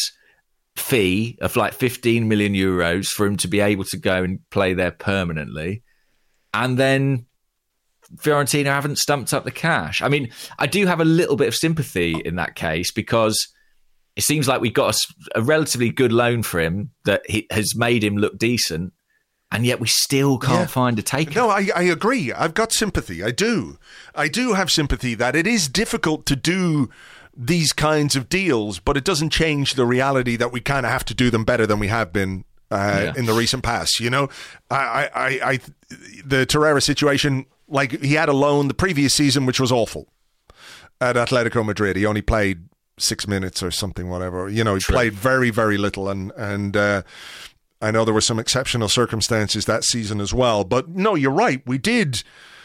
fee of like fifteen million euros for him to be able to go and play there permanently. And then Fiorentina haven't stumped up the cash. I mean, I do have a little bit of sympathy in that case because it seems like we got a, a relatively good loan for him that he, has made him look decent. And yet we still can't yeah. find a taker. No, I, I agree. I've got sympathy. I do. I do have sympathy that it is difficult to do these kinds of deals, but it doesn't change the reality that we kind of have to do them better than we have been uh, yeah. in the recent past. You know, I, I, I, the Torreira situation, like he had a loan the previous season, which was awful at Atletico Madrid. He only played six minutes or something, whatever. You know, he True. played very, very little, and and. Uh, I know there were some exceptional circumstances that season as well. But no, you're right. We did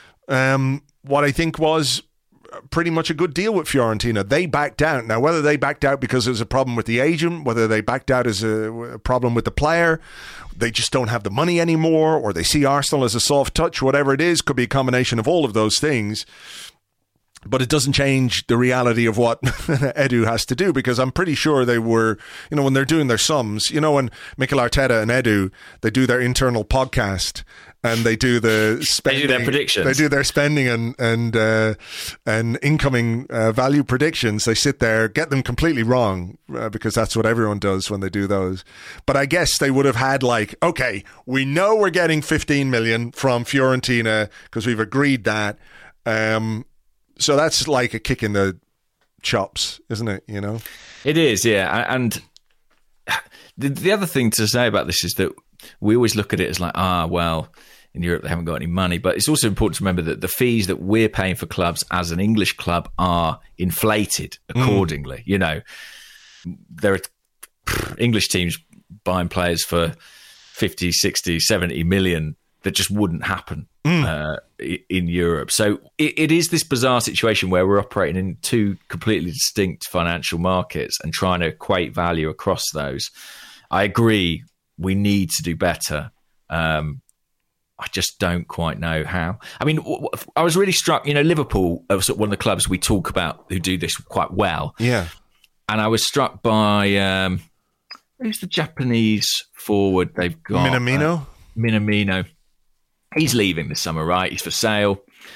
um, what I think was pretty much a good deal with Fiorentina. They backed out. Now, whether they backed out because there was a problem with the agent, whether they backed out as a, a problem with the player, they just don't have the money anymore, or they see Arsenal as a soft touch, whatever it is, could be a combination of all of those things. But it doesn't change the reality of what Edu has to do, because I'm pretty sure they were, you know, when they're doing their sums, you know, when Mikel Arteta and Edu, they do their internal podcast and they do the spending, they do their predictions. They do their spending and and uh, and incoming uh, value predictions. They sit there, get them completely wrong, uh, because that's what everyone does when they do those. But I guess they would have had like, okay, we know we're getting fifteen million from Fiorentina because we've agreed that. Um, So that's like a kick in the chops, isn't it? You know, it is, yeah. And the, the other thing to say about this is that we always look at it as like, ah, well, in Europe they haven't got any money. But it's also important to remember that the fees that we're paying for clubs as an English club are inflated accordingly. Mm. You know, there are English teams buying players for fifty, sixty, seventy million that just wouldn't happen mm. uh, in Europe. So it, it is this bizarre situation where we're operating in two completely distinct financial markets and trying to equate value across those. I agree, we need to do better. Um, I just don't quite know how. I mean, I was really struck, you know, Liverpool are sort of one of the clubs we talk about who do this quite well. Yeah. And I was struck by, um, who's the Japanese forward they've got? Minamino? Uh, Minamino. He's leaving this summer, right? He's for sale.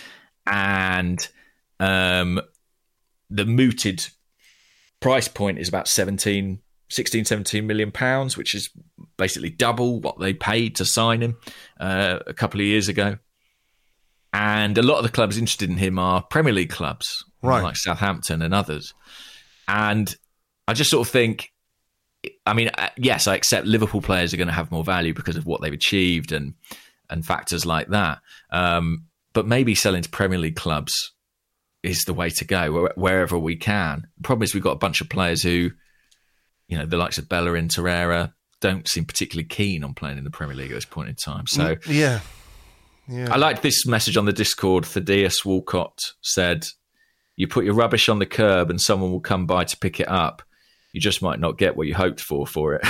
And um, the mooted price point is about seventeen, sixteen, seventeen million pounds, which is basically double what they paid to sign him uh, a couple of years ago. And a lot of the clubs interested in him are Premier League clubs, right, like Southampton and others. And I just sort of think, I mean, yes, I accept Liverpool players are going to have more value because of what they've achieved and and factors like that. Um, but maybe selling to Premier League clubs is the way to go, wherever we can. The problem is we've got a bunch of players who, you know, the likes of Bellerin, Torreira, don't seem particularly keen on playing in the Premier League at this point in time. So yeah, yeah. I liked this message on the Discord. Thaddeus Walcott said, you put your rubbish on the curb and someone will come by to pick it up. You just might not get what you hoped for for it.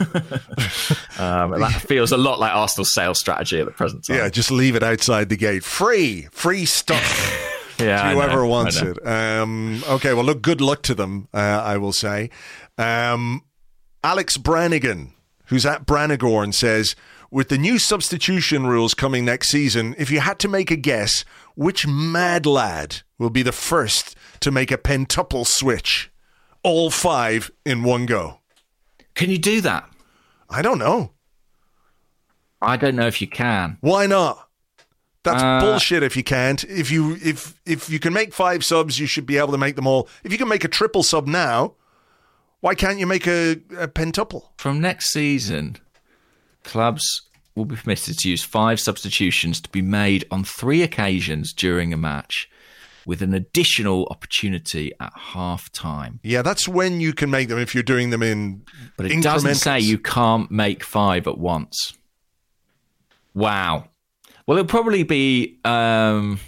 um, and that feels a lot like Arsenal's sales strategy at the present time. Yeah, just leave it outside the gate. Free, free stuff. Yeah, whoever know, wants it. Um, okay, well, look, good luck to them, uh, I will say. Um, Alex Brannigan, who's at Brannigorn, says, with the new substitution rules coming next season, if you had to make a guess, which mad lad will be the first to make a pentuple switch? All five in one go. Can you do that? I don't know. I don't know if you can. Why not? That's uh, bullshit if you can't. If you if if you can make five subs, you should be able to make them all. If you can make a triple sub now, why can't you make a, a pentuple? From next season, clubs will be permitted to use five substitutions to be made on three occasions during a match, with an additional opportunity at half time. Yeah, that's when you can make them if you're doing them in But it doesn't say you can't make five at once. Wow. Well, it'll probably be... Um,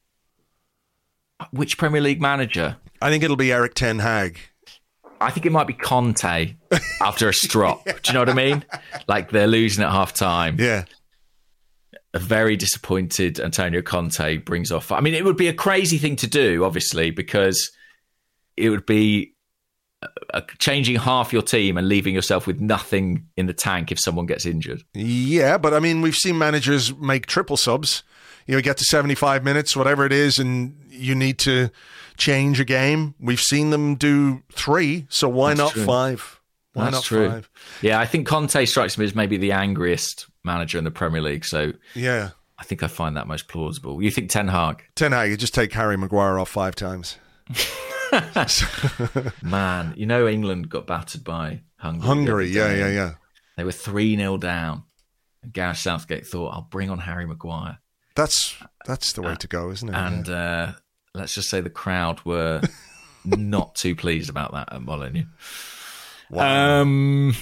which Premier League manager? I think it'll be Eric Ten Hag. I think it might be Conte after a strop. Do you know what I mean? Like they're losing at half time. Yeah. A very disappointed Antonio Conte brings off. I mean, it would be a crazy thing to do, obviously, because it would be a, a changing half your team and leaving yourself with nothing in the tank if someone gets injured. Yeah, but I mean, we've seen managers make triple subs. You know, get to seventy-five minutes, whatever it is, and you need to change a game. We've seen them do three, so why That's not true. five? Why That's not true. five? Yeah, I think Conte strikes me as maybe the angriest manager in the Premier League. So yeah, I think I find that most plausible. You think Ten Hag? Ten Hag, you just take Harry Maguire off five times. Man, you know England got battered by Hungary. Hungary, yeah, yeah, yeah. They were three nil down. And Gareth Southgate thought, I'll bring on Harry Maguire. That's that's the way to go, isn't it? And uh, let's just say the crowd were not too pleased about that at Molineux. Wow. Um,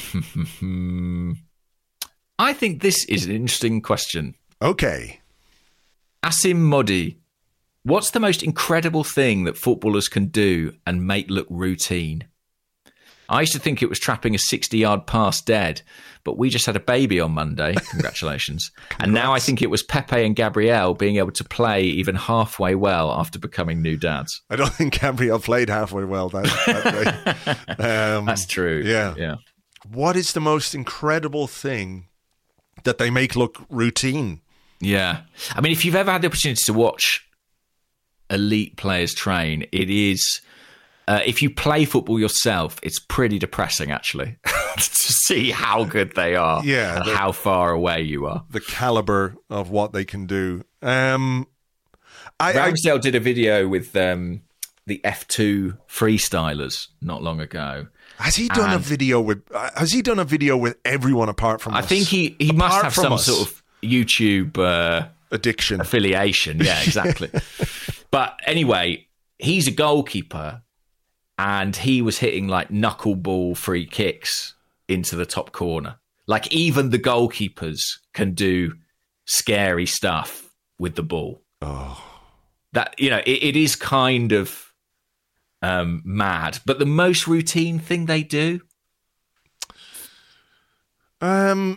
I think this is an interesting question. Okay. Asim Modi, what's the most incredible thing that footballers can do and make look routine? I used to think it was trapping a sixty-yard pass dead, but we just had a baby on Monday. Congratulations. And now I think it was Pepe and Gabriel being able to play even halfway well after becoming new dads. I don't think Gabriel played halfway well that, that day. Um, That's true. Yeah. Yeah. What is the most incredible thing that they make look routine? Yeah. I mean, if you've ever had the opportunity to watch elite players train, it is... Uh, if you play football yourself, it's pretty depressing, actually, to see how good they are yeah, and the, how far away you are. The caliber of what they can do. Um, I, Ramsdale I, did a video with um, the F two freestylers not long ago. Has he done and a video with? Uh, has he done a video with everyone apart from I us? I think he, he must have some us. sort of YouTube uh, addiction affiliation. Yeah, exactly. But anyway, he's a goalkeeper. And he was hitting like knuckleball free kicks into the top corner. Like even the goalkeepers can do scary stuff with the ball. Oh, that you know, it, it is kind of um, mad. But the most routine thing they do, um,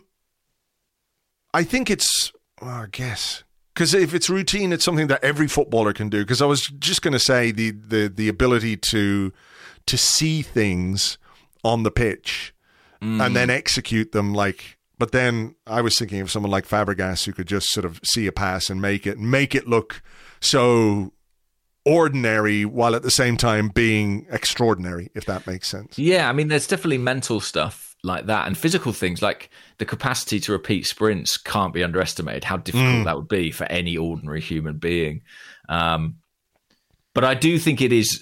I think it's. Well, I guess. Because if it's routine, it's something that every footballer can do. Because I was just going to say the, the the ability to to see things on the pitch mm. and then execute them. Like, but then I was thinking of someone like Fabregas who could just sort of see a pass and make it make it look so ordinary while at the same time being extraordinary. If that makes sense. Yeah, I mean, there's definitely mental stuff like that, and physical things like the capacity to repeat sprints can't be underestimated. How difficult mm. that would be for any ordinary human being. Um, but I do think it is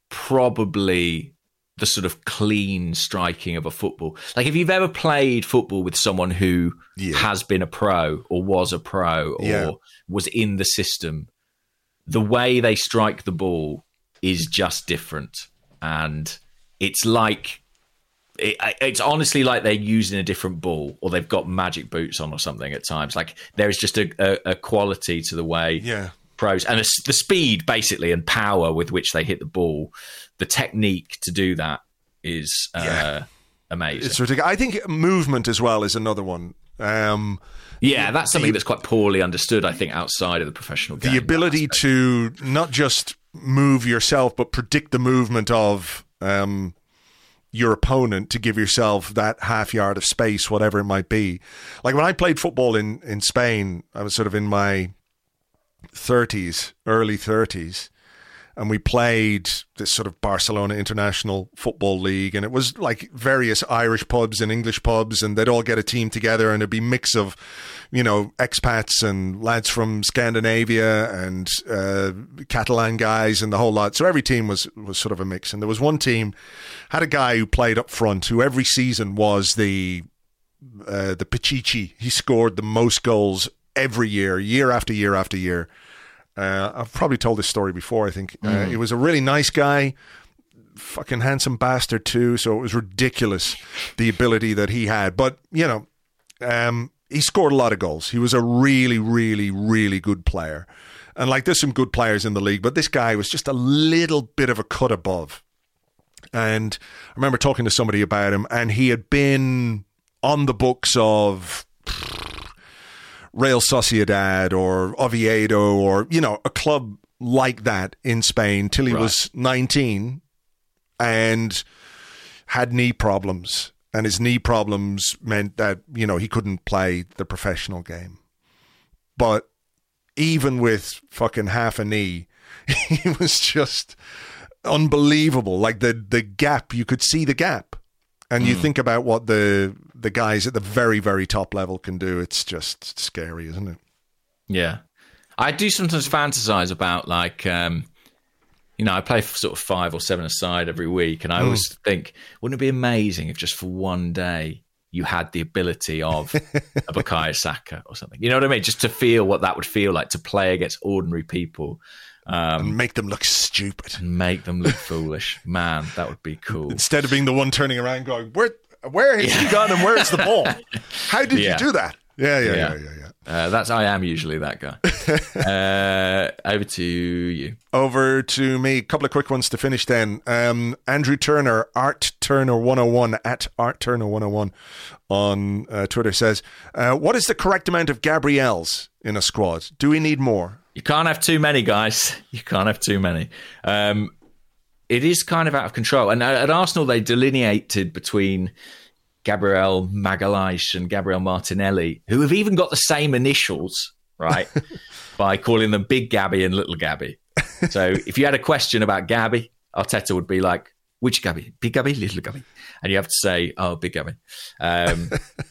probably the sort of clean striking of a football. Like if you've ever played football with someone who yeah. has been a pro or was a pro or yeah. was in the system, the way they strike the ball is just different. And it's like, It, it's honestly like they're using a different ball or they've got magic boots on or something at times. Like there's just a, a, a quality to the way yeah. pros and a, the speed basically and power with which they hit the ball. The technique to do that is uh, yeah. amazing. It's ridiculous. I think movement as well is another one. Um, yeah, that's something the, that's quite poorly understood, I think, outside of the professional game. The ability to not just move yourself, but predict the movement of... Um, your opponent to give yourself that half yard of space, whatever it might be. Like when I played football in, in Spain, I was sort of in my thirties, early thirties, and we played this sort of Barcelona International Football League, and it was like various Irish pubs and English pubs, and they'd all get a team together, and it'd be a mix of, you know, expats and lads from Scandinavia and uh, Catalan guys and the whole lot. So every team was was sort of a mix. And there was one team, had a guy who played up front, who every season was the uh, the Pichichi. He scored the most goals every year, year after year after year. Uh, I've probably told this story before, I think. Uh, mm. He was a really nice guy, fucking handsome bastard too, so it was ridiculous, the ability that he had. But, you know, um, he scored a lot of goals. He was a really, really, really good player. And, like, there's some good players in the league, but this guy was just a little bit of a cut above. And I remember talking to somebody about him, and he had been on the books of... Real Sociedad or Oviedo or, you know, a club like that in Spain till he right. was nineteen and had knee problems. And his knee problems meant that, you know, he couldn't play the professional game. But even with fucking half a knee, he was just unbelievable. Like the, the gap, you could see the gap. And you mm. think about what the the guys at the very, very top level can do. It's just scary, isn't it? Yeah. I do sometimes fantasize about, like, um, you know, I play sort of five or seven aside every week. And I mm. always think, wouldn't it be amazing if just for one day you had the ability of a Bukayo Saka or something? You know what I mean? Just to feel what that would feel like to play against ordinary people. Um, and make them look stupid. And make them look foolish. Man, that would be cool. Instead of being the one turning around going, where where has yeah. he gone and where's the ball? How did yeah. you do that? Yeah, yeah, yeah, yeah, yeah. yeah. Uh, that's I am usually that guy. uh, over to you. Over to me. A couple of quick ones to finish then. Um, Andrew Turner, Art Turner one oh one, at Art Turner one oh one on uh, Twitter says, uh, what is the correct amount of Gabriels in a squad? Do we need more? You can't have too many, guys. You can't have too many. Um, it is kind of out of control. And at Arsenal, they delineated between Gabriel Magalhaes and Gabriel Martinelli, who have even got the same initials, right? By calling them Big Gabby and Little Gabby. So if you had a question about Gabby, Arteta would be like, which Gabby? Big Gabby, Little Gabby? And you have to say, oh, Big Gabby. Um,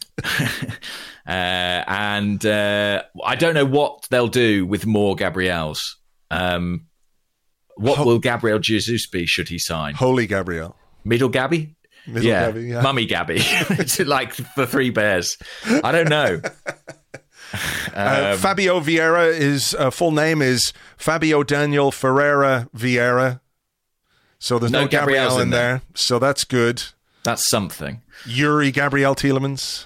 uh, and uh, I don't know what they'll do with more Gabriels. Um, what Ho- will Gabriel Jesus be should he sign? Holy Gabriel. Middle Gabby? Middle yeah. Gabby, yeah. Mummy Gabby. It's like the Three Bears. I don't know. um, uh, Fabio Vieira, his uh, full name is Fabio Daniel Ferreira Vieira. So there's no, no Gabriel in there. there. So that's good. That's something. Yuri Gabriel Tielemans.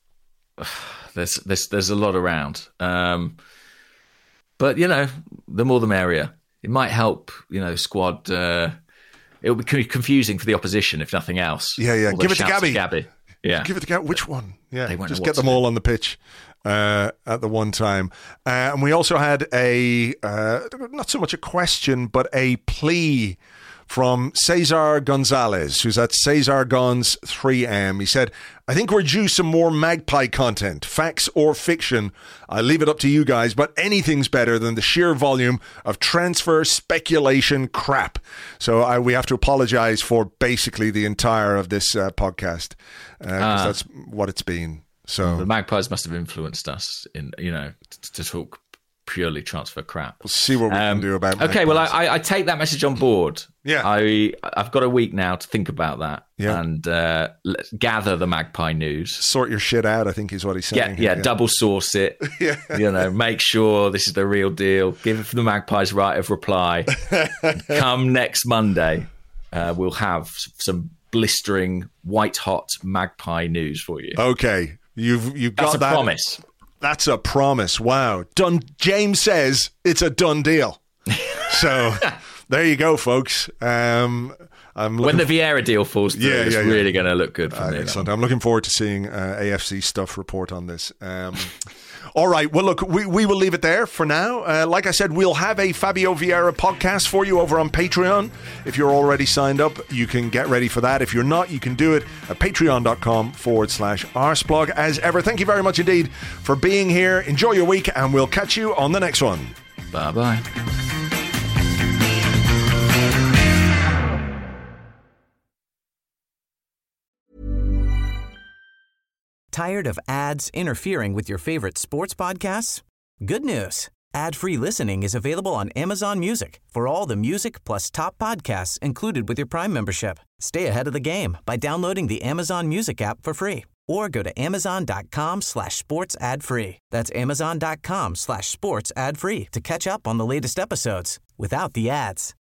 There's there's there's a lot around. Um, but, you know, the more the merrier. It might help, you know, squad... Uh, It'll be confusing for the opposition, if nothing else. Yeah, yeah. Give it to Gabby. Gabby. Yeah. Give it to Gabby. Which one? Yeah. Just get them do. all on the pitch uh, at the one time. Uh, and we also had a, uh, not so much a question, but a plea from Cesar Gonzalez, who's at Cesar Gons three M. He said, I think we're due some more Magpie content, facts or fiction. I leave it up to you guys, but anything's better than the sheer volume of transfer speculation crap. So I, we have to apologize for basically the entire of this uh, podcast, because uh, uh, that's what it's been. So the Magpies must have influenced us in, you know, to, to talk purely transfer crap. We'll see what we um, can do about it. Okay, well, I, I take that message on board. Yeah. I, I've got a week now to think about that yeah. and uh, let's gather the Magpie news. Sort your shit out, I think is what he's saying. Yeah, yeah, yeah. Double source it. yeah. You know, make sure this is the real deal. Give the Magpies right of reply. Come next Monday, uh, we'll have some blistering, white-hot Magpie news for you. Okay. You've, you've got That's a that. promise. That's a promise. Wow. Done. James says it's a done deal. So there you go, folks. Um, I'm when the Vieira deal falls through, yeah, it's yeah, really yeah. going to look good for uh, me. Excellent. Though. I'm looking forward to seeing uh, A F C Stuff report on this. Um, all right. Well, look, we, we will leave it there for now. Uh, like I said, we'll have a Fabio Vieira podcast for you over on Patreon. If you're already signed up, you can get ready for that. If you're not, you can do it at patreon.com forward slash arsblog. As ever, thank you very much indeed for being here. Enjoy your week, and we'll catch you on the next one. Bye-bye. Tired of ads interfering with your favorite sports podcasts? Good news. Ad-free listening is available on Amazon Music for all the music plus top podcasts included with your Prime membership. Stay ahead of the game by downloading the Amazon Music app for free or go to amazon.com slash sports ad free. That's amazon.com slash sports ad free to catch up on the latest episodes without the ads.